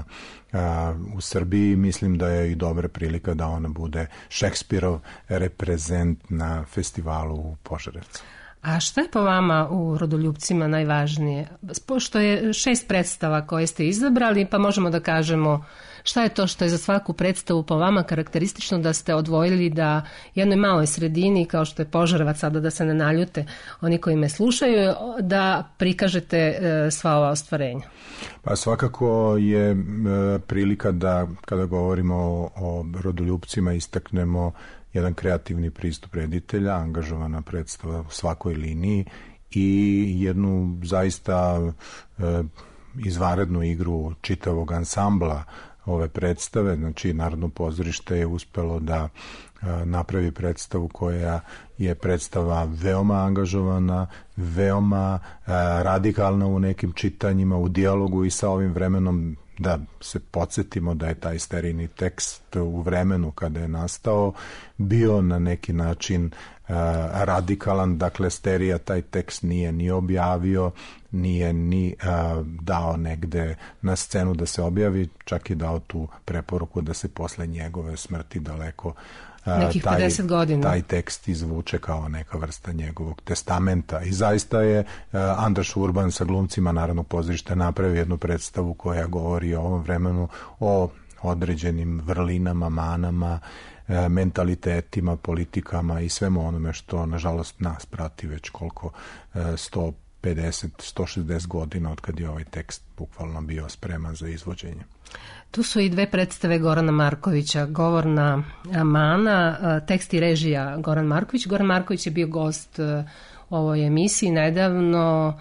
a, u Srbiji. Mislim da je i dobra prilika da ona bude Šekspirov reprezent na festivalu u Požarevcu. A šta je po vama u Rodoljupcima najvažnije? Pošto je šest predstava koje ste izabrali, pa možemo da kažemo šta je to što je za svaku predstavu po vama karakteristično da ste odvojili da jednoj maloj sredini, kao što je Požarevac, sada da se ne naljute oni koji me slušaju, da prikažete sva ova ostvarenja? Pa svakako je e, prilika da kada govorimo o, o Rodoljupcima istaknemo jedan kreativni pristup reditelja, angažovana predstava u svakoj liniji i jednu zaista e, izvanrednu igru čitavog ansambla ove predstave. Znači, Narodno pozorište je uspelo da e, napravi predstavu koja je predstava veoma angažovana, veoma e, radikalna u nekim čitanjima, u dijalogu i sa ovim vremenom, da se podsjetimo da je taj sterijni tekst u vremenu kada je nastao bio na neki način uh, radikalan, dakle Sterija taj tekst nije ni objavio, nije ni uh, dao negde na scenu da se objavi, čak je dao tu preporuku da se posle njegove smrti daleko nekih taj, pedeset godina. Taj tekst izvuče kao neka vrsta njegovog testamenta i zaista je uh, Andraš Urban sa glumcima Narodnog pozorišta napravio jednu predstavu koja govori o ovom vremenu, o određenim vrlinama, manama, uh, mentalitetima, politikama i svemu onome što nažalost nas prati već koliko uh, sto pedeset do sto šezdeset godina od kad je ovaj tekst bukvalno bio spreman za izvođenje. Tu su i dve predstave Gorana Markovića, Govorna mana, tekst i režija Goran Marković. Goran Marković je bio gost u ovoj emisiji nedavno.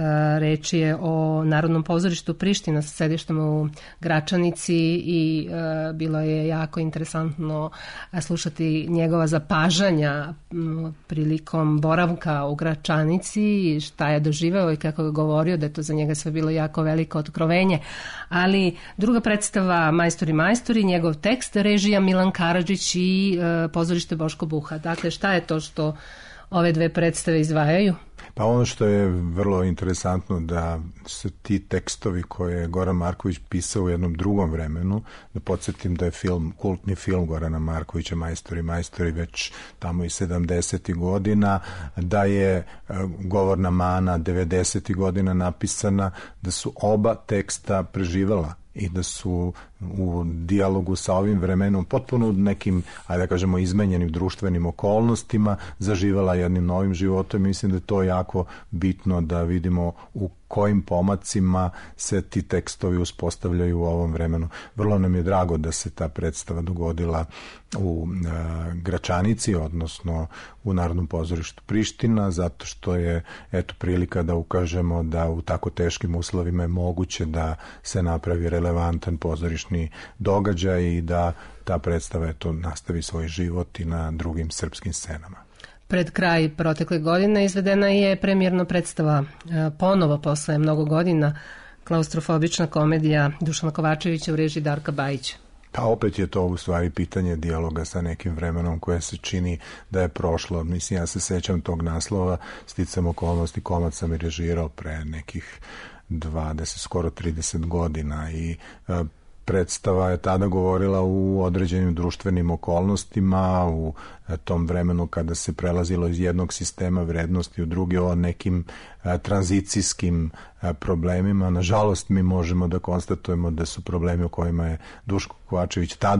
Reč je o Narodnom pozorištu Priština sa sedištem u Gračanici i e, bilo je jako interesantno slušati njegova zapažanja m, prilikom boravka u Gračanici, šta je doživeo i kako je govorio, da je to za njega sve bilo jako veliko otkrovenje. Ali druga predstava Majstori majstori, njegov tekst, režija Milan Karadžić i e, pozorište Boško Buha. Dakle, šta je to što ove dve predstave izdvajaju? Pa ono što je vrlo interesantno da su ti tekstovi koje je Goran Marković pisao u jednom drugom vremenu, da podsjetim da je film, kultni film Gorana Markovića Majstori majstori već tamo i sedamdesetih godina, da je Govorna mana devedesetih godina napisana, da su oba teksta preživela i da su u dijalogu sa ovim vremenom potpuno nekim, ajde da kažemo, izmenjenim društvenim okolnostima zaživala jednim novim životom. Mislim da je to jako bitno da vidimo u kojim pomacima se ti tekstovi uspostavljaju u ovom vremenu. Vrlo nam je drago da se ta predstava dogodila u e, Gračanici, odnosno u Narodnom pozorištu Priština, zato što je eto prilika da ukažemo da u tako teškim uslovima je moguće da se napravi relevantan pozorišni događaj i da ta predstava eto nastavi svoj život i na drugim srpskim scenama. Pred kraj protekle godine izvedena je premijerna predstava ponovo posle mnogo godina, klaustrofobična komedija Dušana Kovačevića u režiji Darka Bajića. Pa opet je to u stvari pitanje dijaloga sa nekim vremenom koje se čini da je prošlo. Mislim, ja se sećam tog naslova, sticam okolnosti, komad sam i režirao pre nekih dvadeset, skoro trideset godina i e, predstava je tada govorila u određenim društvenim okolnostima, u tom vremenu kada se prelazilo iz jednog sistema vrednosti u drugi, o nekim a, tranzicijskim a, problemima. Nažalost, mi možemo da konstatujemo da su problemi o kojima je Duško Kovačević tada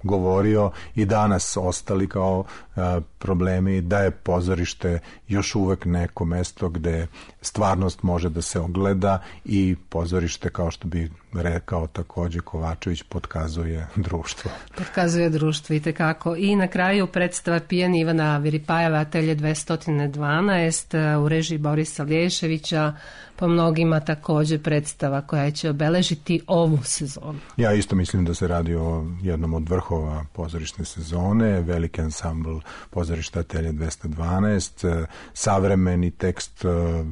govorio i danas ostali kao a, problemi, da je pozorište još uvek neko mesto gde stvarnost može da se ogleda i pozorište, kao što bi rekao takođe Kovačević, potkazuje društvo. Potkazuje društvo i tekako. I na kraju predstava Pijani Ivana Viripajeva, Atelje dvesta dvanaest u režiji Borisa Lješevića, po mnogima takođe predstava koja će obeležiti ovu sezonu. Ja isto mislim da se radi o jednom od vrhova pozorišne sezone, veliki ansambl pozorišta Atelje dvesta dvanaest, savremeni tekst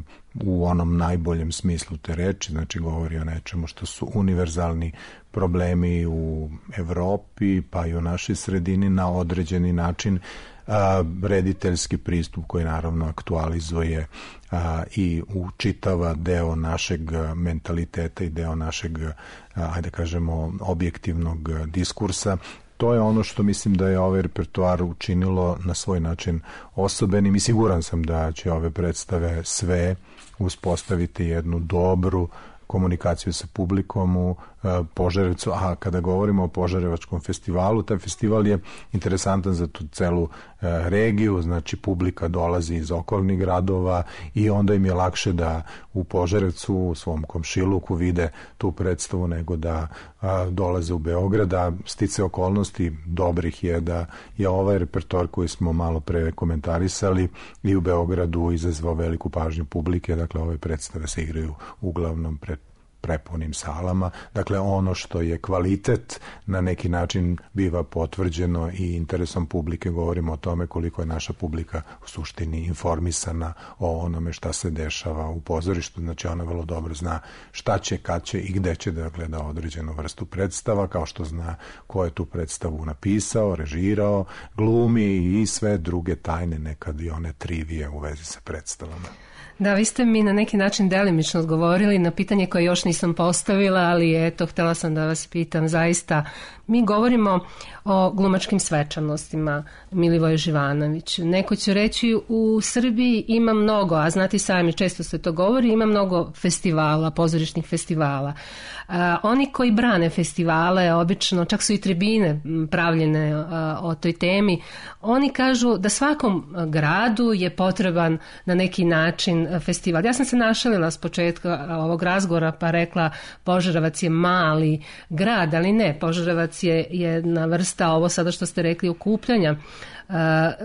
u onom najboljem smislu te reči, znači govori o nečemu što su univerzalni problemi u Evropi, pa i u našoj sredini na određeni način, a, rediteljski pristup koji naravno aktualizuje a, i učitava deo našeg mentaliteta i deo našeg, a, ajde kažemo, objektivnog diskursa. To je ono što mislim da je ovaj repertoar učinilo na svoj način osobenim i siguran sam da će ove predstave sve uspostaviti jednu dobru komunikaciju sa publikom u uh, Požarevcu, a kada govorimo o Požarevačkom festivalu, taj festival je interesantan za tu celu uh, regiju, znači publika dolazi iz okolnih gradova i onda im je lakše da u Požarevcu, u svom komšiluku vide tu predstavu nego da uh, dolaze u Beograd, a stice okolnosti dobrih je da je ovaj repertoar koji smo malo pre komentarisali i u Beogradu izazvao veliku pažnju publike, dakle ove predstave se igraju uglavnom pred prepunim salama. Dakle, ono što je kvalitet na neki način biva potvrđeno i interesom publike. Govorimo o tome koliko je naša publika u suštini informisana o onome šta se dešava u pozorištu. Znači, ona vrlo dobro zna šta će, kad će i gde će da gleda određenu vrstu predstava, kao što zna ko je tu predstavu napisao, režirao, glumi i sve druge tajne, nekad i one trivije u vezi sa predstavama. Da, vi ste mi na neki način delimično odgovorili na pitanje koje još nisam postavila, ali eto, htela sam da vas pitam zaista. Mi govorimo o glumačkim svečanostima, Milivoje Živanović. Neko će reći u Srbiji ima mnogo, a znate sami, često se to govori, ima mnogo festivala, pozorišnih festivala. A, oni koji brane festivale, obično, čak su i tribine pravljene a, o toj temi, oni kažu da svakom gradu je potreban na neki način festival. Ja sam se našalila s početka ovog razgovora pa rekla Požarevac je mali grad, ali ne, Požarevac je jedna vrsta, ovo sada što ste rekli, okupljanja uh,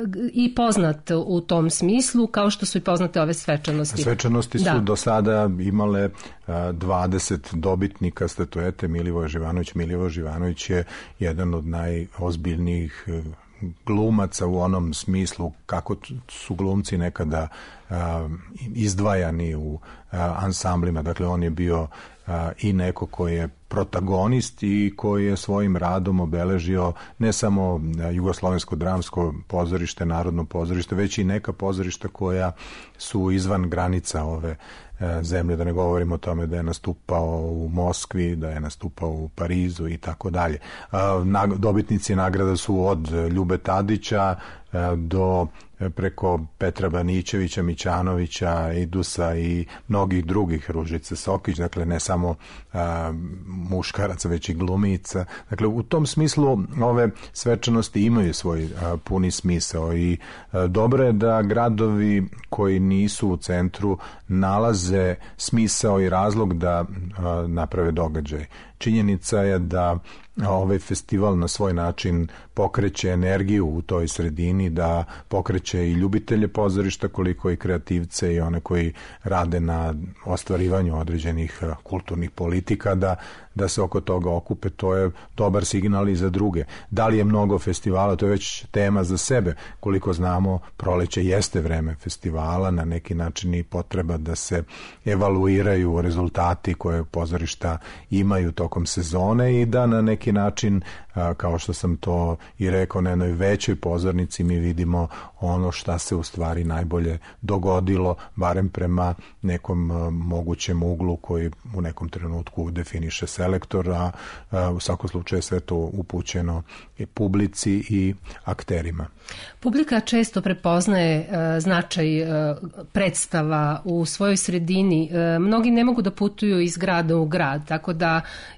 i poznat u tom smislu, kao što su i poznate ove svečanosti. Svečanosti su da. do sada imale uh, dvadeset dobitnika statuete Milivoje Živanović. Milivoje Živanović je jedan od najozbiljnijih uh, glumaca u onom smislu kako su glumci nekada uh, izdvajani u uh, ansamblima. Dakle, on je bio uh, i neko koji je protagonist i koji je svojim radom obeležio ne samo uh, Jugoslovensko dramsko pozorište, narodno pozorište, već i neka pozorišta koja su izvan granica ove zemlje, da ne govorimo o tome da je nastupao u Moskvi, da je nastupao u Parizu i tako dalje. Dobitnici nagrada su od Ljube Tadića do preko Petra Banićevića, Mićanovića, Idusa i mnogih drugih, Ružice Sokić, dakle ne samo a, muškaraca, već i glumica. Dakle, u tom smislu ove svečanosti imaju svoj a, puni smisao i a, dobro je da gradovi koji nisu u centru nalaze smisao i razlog da a, naprave događaj. Činjenica je da ovaj festival na svoj način pokreće energiju u toj sredini, da pokreće i ljubitelje pozorišta, koliko i kreativce i one koji rade na ostvarivanju određenih kulturnih politika, da, da se oko toga okupe. To je dobar signal i za druge. Da li je mnogo festivala, to je već tema za sebe. Koliko znamo, proleće jeste vreme festivala, na neki način i potreba da se evaluiraju rezultati koje pozorišta imaju tokom sezone i da na neki način, kao što sam to i rekao, na jednoj većoj pozornici mi vidimo ono šta se u stvari najbolje dogodilo, barem prema nekom mogućem uglu koji u nekom trenutku definiše selektor, a u svakom slučaju sve to upućeno i publici i akterima. Publika često prepoznaje uh, značaj uh, predstava u svojoj sredini. Uh, mnogi ne mogu da putuju iz grada u grad, tako da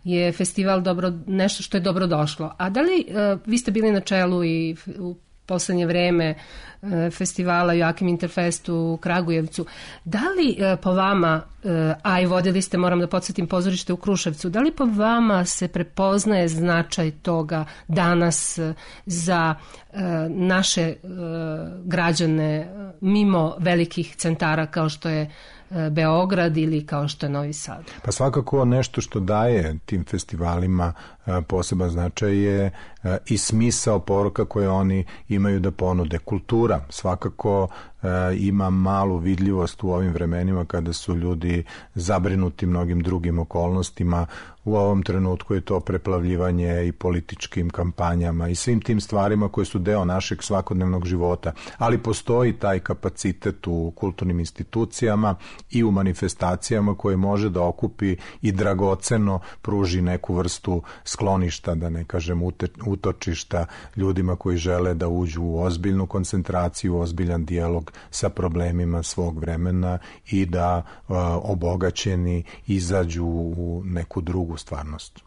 je festival dobro, nešto što je dobro došlo. A da li, vi ste bili na čelu i u poslednje vreme festivala Joakim Interfest u Kragujevcu. Da li po vama, a i vodili ste, moram da podsjetim, pozorište u Kruševcu, da li po vama se prepoznaje značaj toga danas za naše građane mimo velikih centara kao što je Beograd ili kao što je Novi Sad? Pa svakako nešto što daje tim festivalima poseban značaj je i smisao poruka koje oni imaju da ponude. Kultura svakako ima malu vidljivost u ovim vremenima kada su ljudi zabrinuti mnogim drugim okolnostima. U ovom trenutku je to preplavljivanje i političkim kampanjama i svim tim stvarima koje su deo našeg svakodnevnog života. Ali postoji taj kapacitet u kulturnim institucijama i u manifestacijama koje može da okupi i dragoceno pruži neku vrstu skloništa, da ne kažem utočišta ljudima koji žele da uđu u ozbiljnu koncentraciju, u ozbiljan dijalog sa problemima svog vremena i da uh, obogaćeni izađu u neku drugu stvarnost.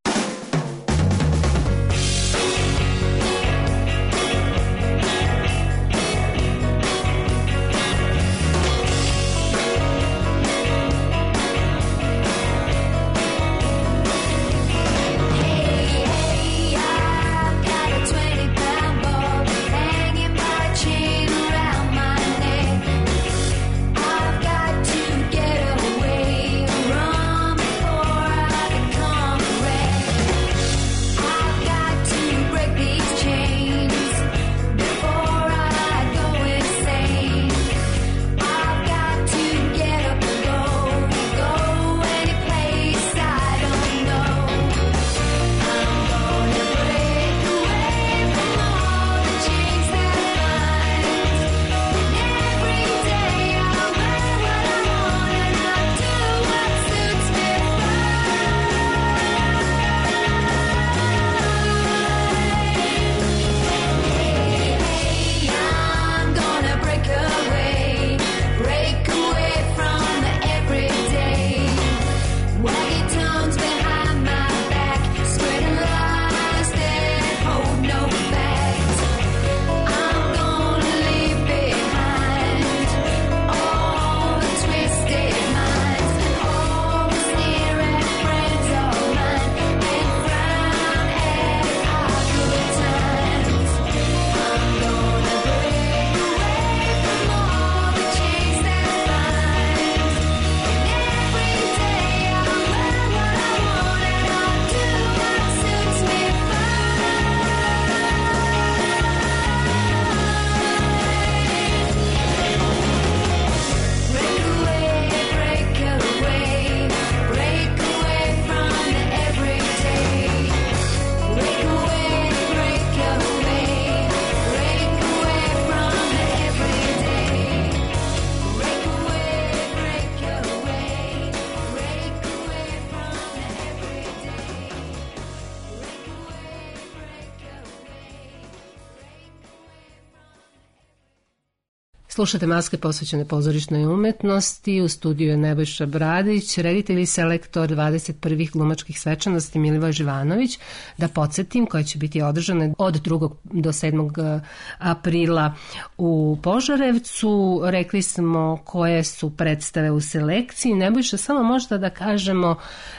Slušate Maske posvećene pozorišnoj umetnosti. U studiju je Nebojša Bradić, reditelj i selektor dvadeset prvih glumačkih svečanosti Milivoj Živanović. Da podsjetim, koje će biti održane od drugog do sedmog aprila u Požarevcu. Rekli smo koje su predstave u selekciji. Nebojša, samo možda da kažemo,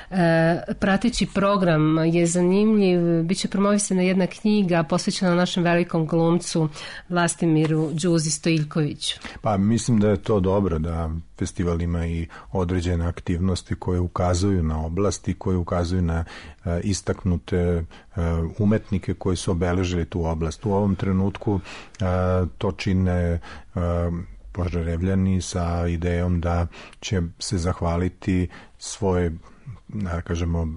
e, prateći program je zanimljiv. Biće promovisana jedna knjiga posvećena našem velikom glumcu Vlastimiru Đuzi Stojiljkoviću. Pa mislim da je to dobro, da festival ima i određene aktivnosti koje ukazuju na oblasti, koje ukazuju na uh, istaknute uh, umetnike koji su obeležili tu oblast. U ovom trenutku uh, to čine uh, Požarevljani sa idejom da će se zahvaliti svoje, da kažemo,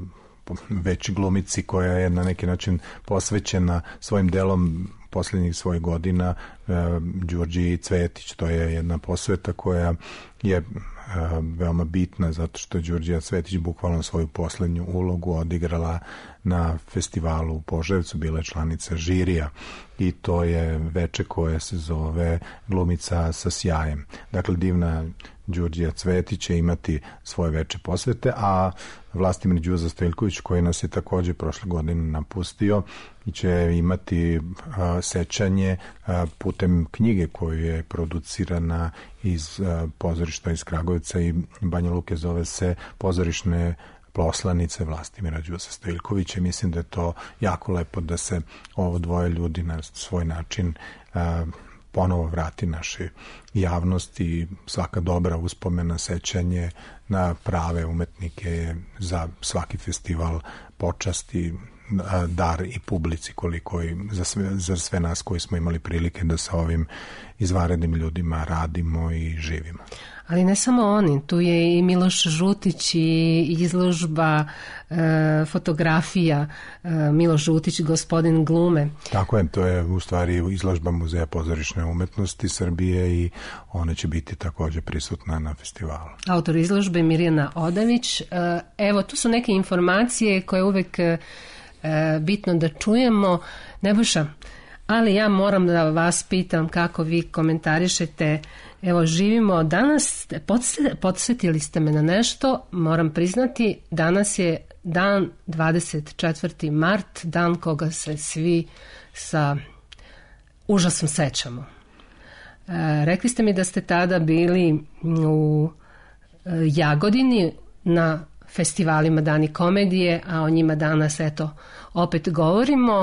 već glumici koja je na neki način posvećena svojim delom posljednjih svojih godina, e, Đurđiji Cvetić. To je jedna posveta koja je veoma bitna zato što je Đurđija Cvetić bukvalno svoju poslednju ulogu odigrala na festivalu u Požarevcu, bila je članica žirija i to je veče koje se zove Glumica sa sjajem. Dakle, divna Đurđija Cvetić će imati svoje veče posvete, a Vlastimir Đuza Stojljković, koji nas je takođe prošle godine napustio, će imati a, sećanje a, putem knjige koju je producirana iz a, pozorišta iz Kragujevca i Banja Luke, zove se Pozorišne poslanice Vlastimira Đuza Stojljkovića. Mislim da je to jako lepo da se ovo dvoje ljudi na svoj način a, ponovo vrati našoj javnosti i svaka dobra uspomena, sećanje na prave umetnike je za svaki festival počasti, dar i publici koliko i za sve, za sve nas koji smo imali prilike da sa ovim izvanrednim ljudima radimo i živimo. Ali ne samo oni, tu je i Miloš Žutić i izložba e, fotografija e, Miloš Žutić, gospodin glume. Tako je, to je u stvari izložba Muzeja pozorišne umetnosti Srbije i ona će biti takođe prisutna na festivalu. Autor izložbe Mirjana Odavić. E, evo, tu su neke informacije koje uvek e, bitno da čujemo. Nebojša, ali ja moram da vas pitam kako vi komentarišete. Evo, živimo danas, podsjetili ste me na nešto, moram priznati, danas je dan dvadeset četvrti mart, dan koga se svi sa užasom sećamo. E, rekli ste mi da ste tada bili u Jagodini na festivalima Dani komedije, a o njima danas, eto, opet govorimo.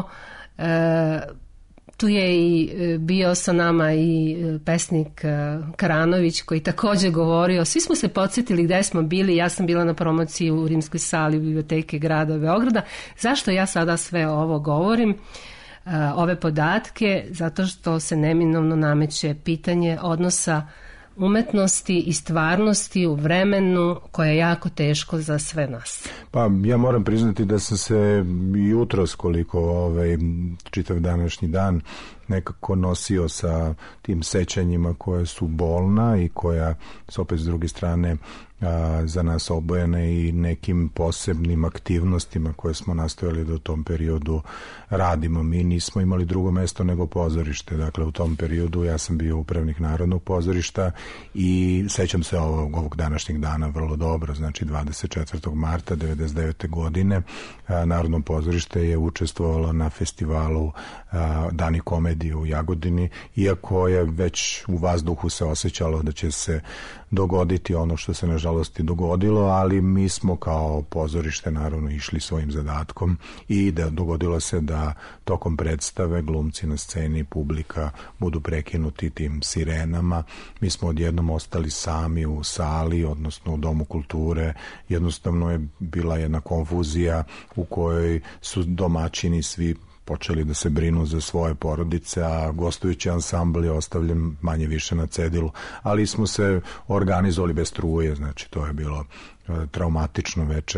E, Tu je i bio sa nama i pesnik Karanović koji takođe govorio, svi smo se podsjetili gde smo bili, ja sam bila na promociji u Rimskoj sali Biblioteke grada Beograda. Zašto ja sada sve ovo govorim, ove podatke? Zato što se neminovno nameće pitanje odnosa umetnosti i stvarnosti u vremenu koje je jako teško za sve nas. Pa ja moram priznati da sam se jutros koliko ovaj, čitav današnji dan nekako nosio sa tim sećanjima koje su bolna i koja su opet s druge strane a, za nas obojene i nekim posebnim aktivnostima koje smo nastojali da u tom periodu radimo. Mi nismo imali drugo mesto nego pozorište. Dakle, u tom periodu ja sam bio upravnik Narodnog pozorišta i sećam se ovog, ovog današnjeg dana vrlo dobro. Znači, dvadeset četvrtog marta devedeset devete godine a, Narodno pozorište je učestvovalo na festivalu a, Dani komedije u Jagodini, iako je već u vazduhu se osjećalo da će se dogoditi ono što se nažalost i dogodilo, ali mi smo kao pozorište naravno išli svojim zadatkom i da dogodilo se da tokom predstave glumci na sceni, publika budu prekinuti tim sirenama. Mi smo odjednom ostali sami u sali, odnosno u Domu kulture. Jednostavno je bila jedna konfuzija u kojoj su domaćini svi počeli da se brinu za svoje porodice, a gostujući ansambl je ostavljen manje više na cedilu, ali smo se organizovali bez struje, znači to je bilo traumatično veče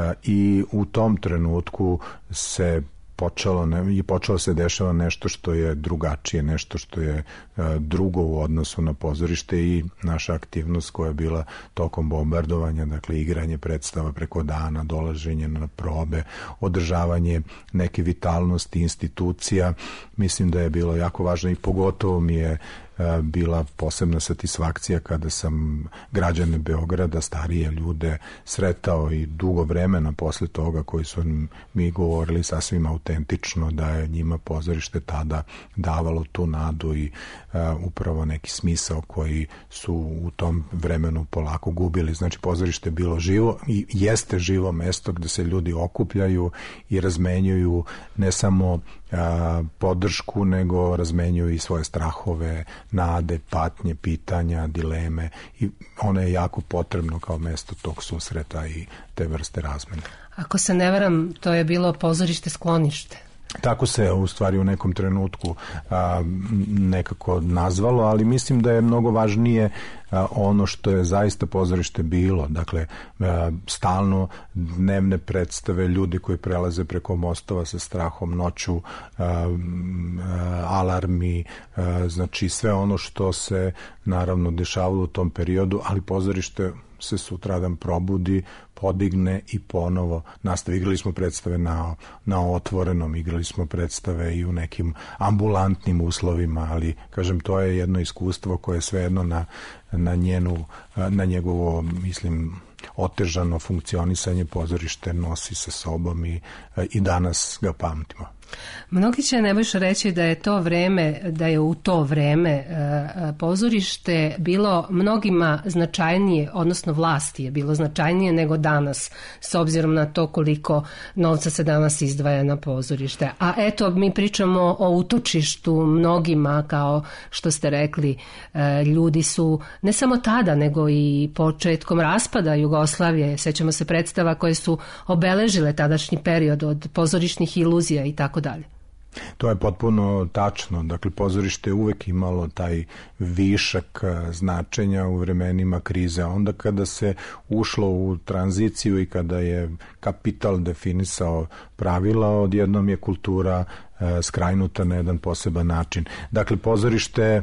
i u tom trenutku se počelo ne, i počelo se dešava nešto što je drugačije, nešto što je e, drugo u odnosu na pozorište i naša aktivnost koja je bila tokom bombardovanja, dakle igranje predstava preko dana, dolaženje na probe, održavanje neke vitalnosti institucija, mislim da je bilo jako važno i pogotovo mi je bila posebna satisfakcija kada sam građane Beograda, starije ljude sretao i dugo vremena posle toga koji su mi govorili sasvim autentično da je njima pozorište tada davalo tu nadu i uh, upravo neki smisao koji su u tom vremenu polako gubili. Znači pozorište je bilo živo i jeste živo mesto gde se ljudi okupljaju i razmenjuju ne samo a, podršku, nego razmenjuju i svoje strahove, nade, patnje, pitanja, dileme i ono je jako potrebno kao mesto tog susreta i te vrste razmene. Ako se ne varam, to je bilo pozorište Sklonište. Tako se u stvari u nekom trenutku a, nekako nazvalo, ali mislim da je mnogo važnije a, ono što je zaista pozorište bilo. Dakle, a, stalno dnevne predstave, ljudi koji prelaze preko mostova sa strahom noću, a, a, alarmi, a, znači sve ono što se naravno dešavalo u tom periodu, ali pozorište se sutradan probudi, podigne i ponovo nastavi. Igrali smo predstave na, na otvorenom, igrali smo predstave i u nekim ambulantnim uslovima, ali kažem, to je jedno iskustvo koje svejedno na, na njenu, na njegovo, mislim, otežano funkcionisanje pozorište nosi sa sobom i, i danas ga pamtimo. Mnogi će Nebojša reći da je to vreme, da je u to vreme pozorište bilo mnogima značajnije, odnosno vlasti je bilo značajnije nego danas, s obzirom na to koliko novca se danas izdvaja na pozorište. A eto, mi pričamo o utočištu mnogima, kao što ste rekli, ljudi su ne samo tada, nego i početkom raspada Jugoslavije, sećamo se predstava koje su obeležile tadašnji period od pozorišnih iluzija i tako dalje. To je potpuno tačno. Dakle, pozorište je uvek imalo taj višak značenja u vremenima krize. Onda kada se ušlo u tranziciju i kada je kapital definisao pravila, odjednom je kultura e, skrajnuta na jedan poseban način. Dakle, pozorište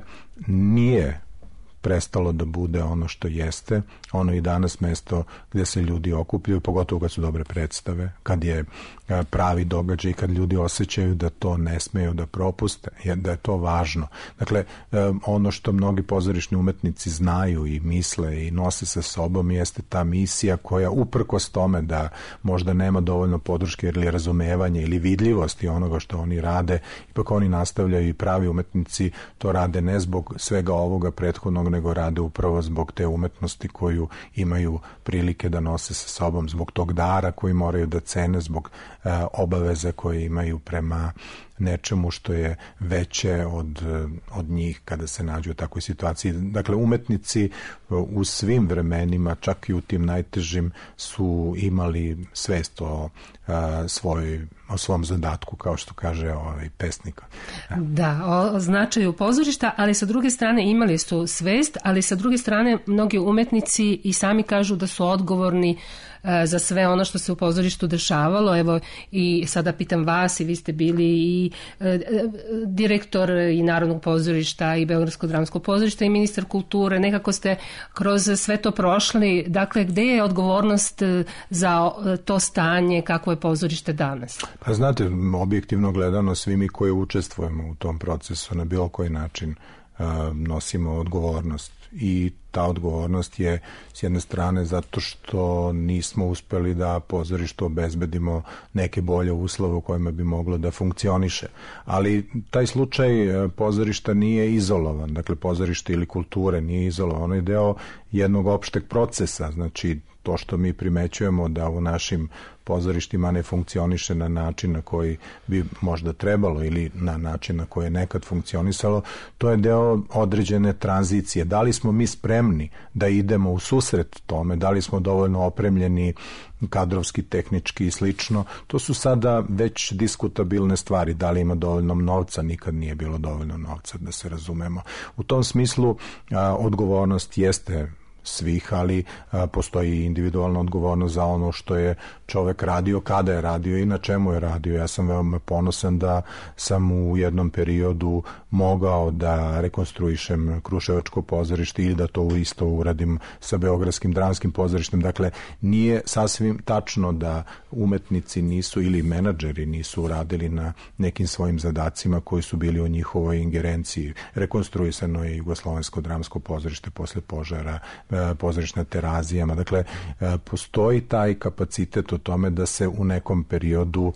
nije prestalo da bude ono što jeste. Ono i danas mesto gde se ljudi okupljaju, pogotovo kad su dobre predstave, kad je pravi događaj, kad ljudi osjećaju da to ne smeju da propuste, da je to važno. Dakle, ono što mnogi pozorišni umetnici znaju i misle i nose sa sobom jeste ta misija koja uprkos tome da možda nema dovoljno podrške ili razumevanja ili vidljivosti onoga što oni rade, ipak oni nastavljaju i pravi umetnici to rade ne zbog svega ovoga prethodnog, nego rade upravo zbog te umetnosti koju imaju prilike da nose sa sobom, zbog tog dara koji moraju da cene, zbog e, obaveze koje imaju prema nečemu što je veće od, od njih kada se nađu u takvoj situaciji. Dakle, umetnici u svim vremenima, čak i u tim najtežim, su imali svest o, a, svoj, o svom zadatku, kao što kaže ovaj pesnik. Da, o značaju pozorišta, ali sa druge strane imali su svest, ali sa druge strane mnogi umetnici i sami kažu da su odgovorni za sve ono što se u pozorištu dešavalo. Evo, i sada pitam vas, i vi ste bili i e, direktor i Narodnog pozorišta i Beogradskog dramskog pozorišta i ministar kulture, nekako ste kroz sve to prošli. Dakle, gde je odgovornost za to stanje, kako je pozorište danas? Pa znate, objektivno gledano, svi mi koji učestvujemo u tom procesu na bilo koji način uh, nosimo odgovornost. I ta odgovornost je s jedne strane zato što nismo uspeli da pozorištu obezbedimo neke bolje uslove u kojima bi moglo da funkcioniše. Ali taj slučaj pozorišta nije izolovan. Dakle, pozorište ili kulture nije izolovan. Ono je deo jednog opšteg procesa. Znači, to što mi primećujemo da u našim pozorištima ne funkcioniše na način na koji bi možda trebalo ili na način na koji je nekad funkcionisalo, to je deo određene tranzicije. Da li smo mi spremni da idemo u susret tome, da li smo dovoljno opremljeni kadrovski, tehnički i slično, to su sada već diskutabilne stvari. Da li ima dovoljno novca? Nikad nije bilo dovoljno novca, da se razumemo. U tom smislu a, odgovornost jeste svih, ali a, postoji individualna odgovornost za ono što je čovek radio, kada je radio i na čemu je radio. Ja sam veoma ponosan da sam u jednom periodu mogao da rekonstruišem Kruševačko pozorište ili da to isto uradim sa Beogradskim dramskim pozorištem. Dakle, nije sasvim tačno da umetnici nisu ili menadžeri nisu radili na nekim svojim zadacima koji su bili u njihovoj ingerenciji. Rekonstruisano je Jugoslovensko dramsko pozorište posle požara, pozorište na Terazijama. Dakle, postoji taj kapacitet o tome da se u nekom periodu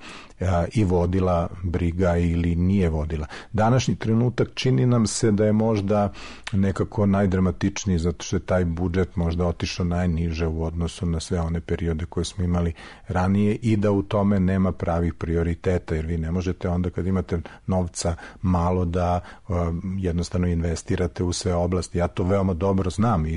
i vodila briga ili nije vodila. Današnji trenutak čini nam se da je možda nekako najdramatičniji, zato što je taj budžet možda otišao najniže u odnosu na sve one periode koje smo imali ranije i da u tome nema pravih prioriteta, jer vi ne možete onda kad imate novca malo da um, jednostavno investirate u sve oblasti. Ja to veoma dobro znam i zbog toga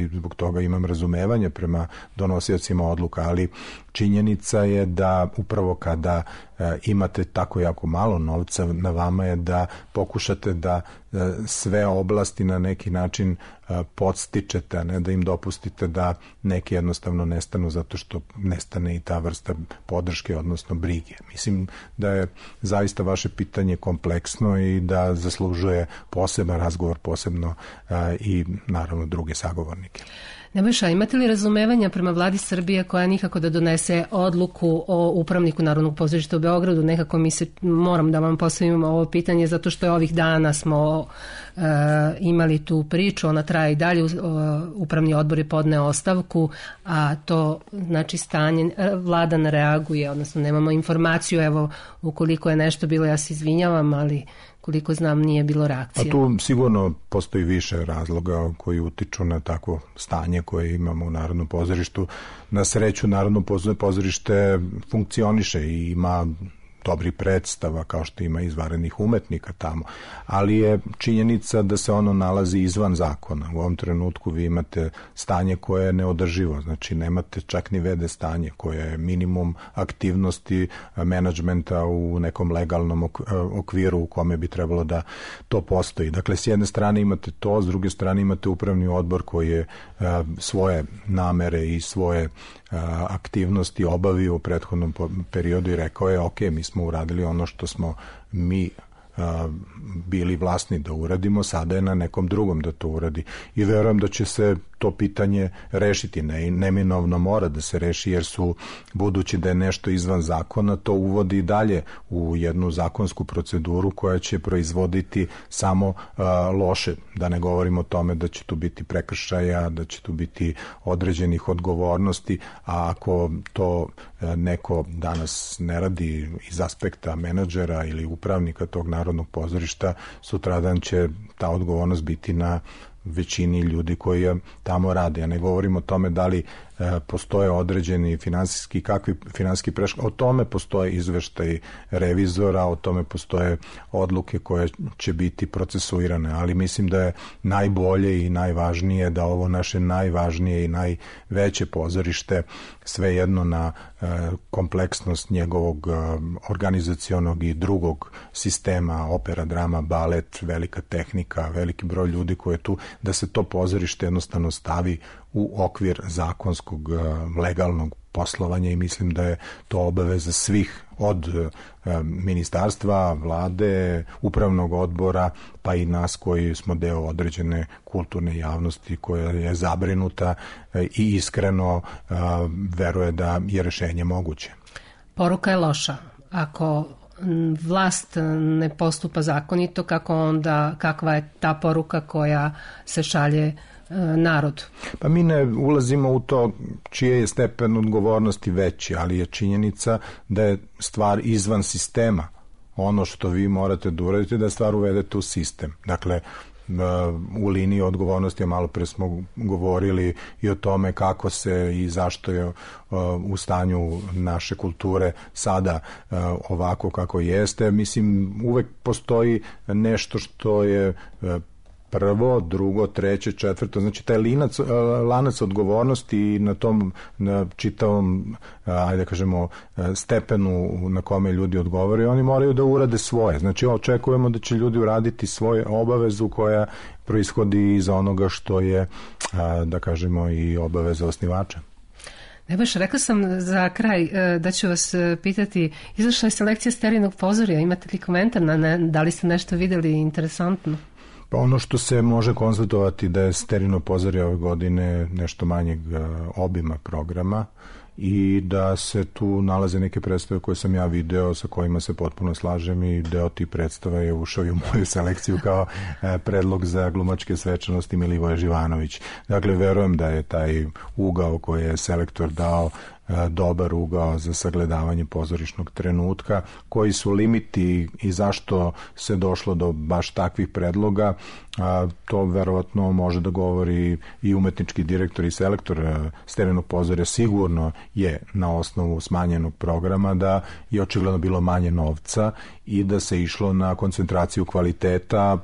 toga imam razumevanja prema donosiocima odluka, ali činjenica je da upravo kada e, imate tako jako malo novca, na vama je da pokušate da e, sve oblasti na neki način e, podstičete, a ne da im dopustite da neki jednostavno nestanu zato što nestane i ta vrsta podrške, odnosno brige. Mislim da je zaista vaše pitanje kompleksno i da zaslužuje poseban razgovor, posebno e, i naravno druge sagovornike. Nebojša, imate li razumevanja prema vladi Srbije koja nikako da donese odluku o upravniku Narodnog pozorišta u Beogradu? Nekako mi se, moram da vam postavim ovo pitanje, zato što je ovih dana smo e, imali tu priču, ona traje i dalje, upravni odbor je podneo ostavku, a to znači stanje, vlada ne reaguje, odnosno nemamo informaciju, evo, ukoliko je nešto bilo, ja se izvinjavam, ali koliko znam nije bilo reakcije. A tu sigurno postoji više razloga koji utiču na takvo stanje koje imamo u Narodnom pozorištu. Na sreću Narodno pozorište funkcioniše i ima dobrih predstava, kao što ima izvanrednih umetnika tamo, ali je činjenica da se ono nalazi izvan zakona. U ovom trenutku vi imate stanje koje je neodrživo, znači nemate čak ni vede stanje koje je minimum aktivnosti menadžmenta u nekom legalnom okviru u kome bi trebalo da to postoji. Dakle, s jedne strane imate to, s druge strane imate upravni odbor koji je svoje namere i svoje aktivnosti obavio u prethodnom periodu i rekao je ok, mi smo uradili ono što smo mi bili vlasni da uradimo, sada je na nekom drugom da to uradi i verujem da će se to pitanje rešiti, ne, neminovno mora da se reši jer su, budući da je nešto izvan zakona, to uvodi dalje u jednu zakonsku proceduru koja će proizvoditi samo uh, loše, da ne govorimo o tome da će tu biti prekršaja, da će tu biti određenih odgovornosti, a ako to uh, neko danas ne radi iz aspekta menadžera ili upravnika tog Narodnog pozorišta, sutradan će ta odgovornost biti na većini ljudi koji tamo rade. Ja ne govorim o tome da li e, postoje određeni finansijski, kakvi finansijski prešli. O tome postoje izveštaj revizora, o tome postoje odluke koje će biti procesuirane, ali mislim da je najbolje i najvažnije da ovo naše najvažnije i najveće pozorište svejedno na e, kompleksnost njegovog e, organizacionog i drugog sistema, opera, drama, balet, velika tehnika, veliki broj ljudi koji je tu, da se to pozorište jednostavno stavi u okvir zakonskog legalnog poslovanja i mislim da je to obaveza svih od ministarstva, vlade, upravnog odbora, pa i nas koji smo deo određene kulturne javnosti koja je zabrinuta i iskreno veruje da je rešenje moguće. Poruka je loša. Ako vlast ne postupa zakonito, kako onda, kakva je ta poruka koja se šalje narodu? Pa mi ne ulazimo u to čije je stepen odgovornosti veći, ali je činjenica da je stvar izvan sistema. Ono što vi morate da uradite da stvar uvedete u sistem. Dakle, u liniji odgovornosti, malo pre smo govorili i o tome kako se i zašto je u stanju naše kulture sada ovako kako jeste. Mislim, uvek postoji nešto što je prvo, drugo, treće, četvrto, znači taj linac, lanac odgovornosti i na tom na čitavom, ajde kažemo, stepenu na kome ljudi odgovore, oni moraju da urade svoje. Znači očekujemo da će ljudi uraditi svoju obavezu koja proishodi iz onoga što je, da kažemo, i obaveza osnivača. Nebojš, rekla sam za kraj da ću vas pitati, izašla je selekcija Sterinog pozorja, imate li komentar na ne, da li ste nešto videli interesantno? Pa ono što se može konstatovati da je Sterino pozorje ove godine nešto manjeg obima programa i da se tu nalaze neke predstave koje sam ja video, sa kojima se potpuno slažem i deo tih predstava je ušao i u moju selekciju kao predlog za glumačke svečanosti Milivoje Živanović. Dakle, verujem da je taj ugao koji je selektor dao dobar ugao za sagledavanje pozorišnog trenutka, koji su limiti i zašto se došlo do baš takvih predloga, a, to verovatno može da govori i umetnički direktor i selektor Sterinog pozorja. Sigurno je na osnovu smanjenog programa da je očigledno bilo manje novca i da se išlo na koncentraciju kvaliteta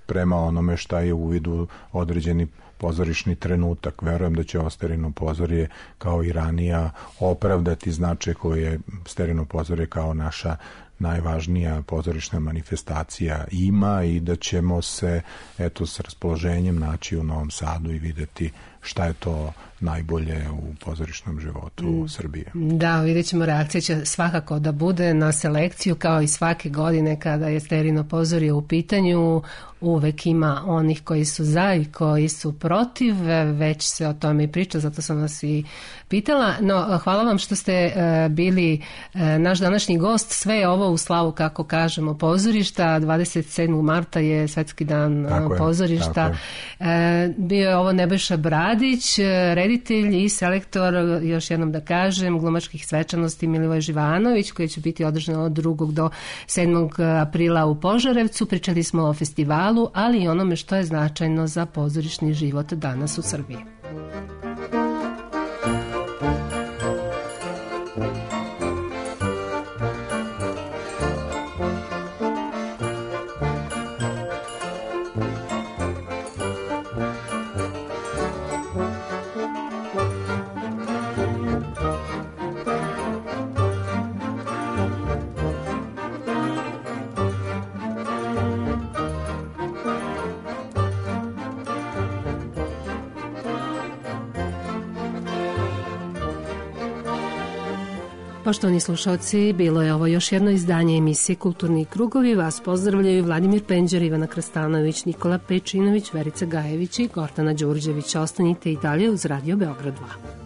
prema onome šta je u vidu određeni pozorišni trenutak. Verujem da će ovo Sterino pozorje kao i ranija opravdati značaj koje Sterino pozorje kao naša najvažnija pozorišna manifestacija ima i da ćemo se eto s raspoloženjem naći u Novom Sadu i videti šta je to najbolje u pozorišnom životu mm. Srbije. Da, vidjet ćemo, reakcija će svakako da bude na selekciju, kao i svake godine kada je Sterino pozorje u pitanju. Uvek ima onih koji su za i koji su protiv, već se o tome i priča, zato sam vas i pitala. No, hvala vam što ste bili naš današnji gost. Sve je ovo u slavu, kako kažemo, pozorišta. dvadeset sedmog marta je Svetski dan tako pozorišta. Je, bio je ovo Nebojša Bradić, reditelj i selektor, još jednom da kažem, glumačkih svečanosti Milivoj Živanović, koji će biti održano od drugog do sedmog aprila u Požarevcu. Pričali smo o festivalu, ali i onome što je značajno za pozorišni život danas u Srbiji. Poštovani slušalci, bilo je ovo još jedno izdanje emisije Kulturni krugovi. Vas pozdravljaju Vladimir Penđer, Ivana Krstanović, Nikola Pečinović, Verica Gajević i Gordana Đurđević. Ostanite i dalje uz Radio Beograd dva.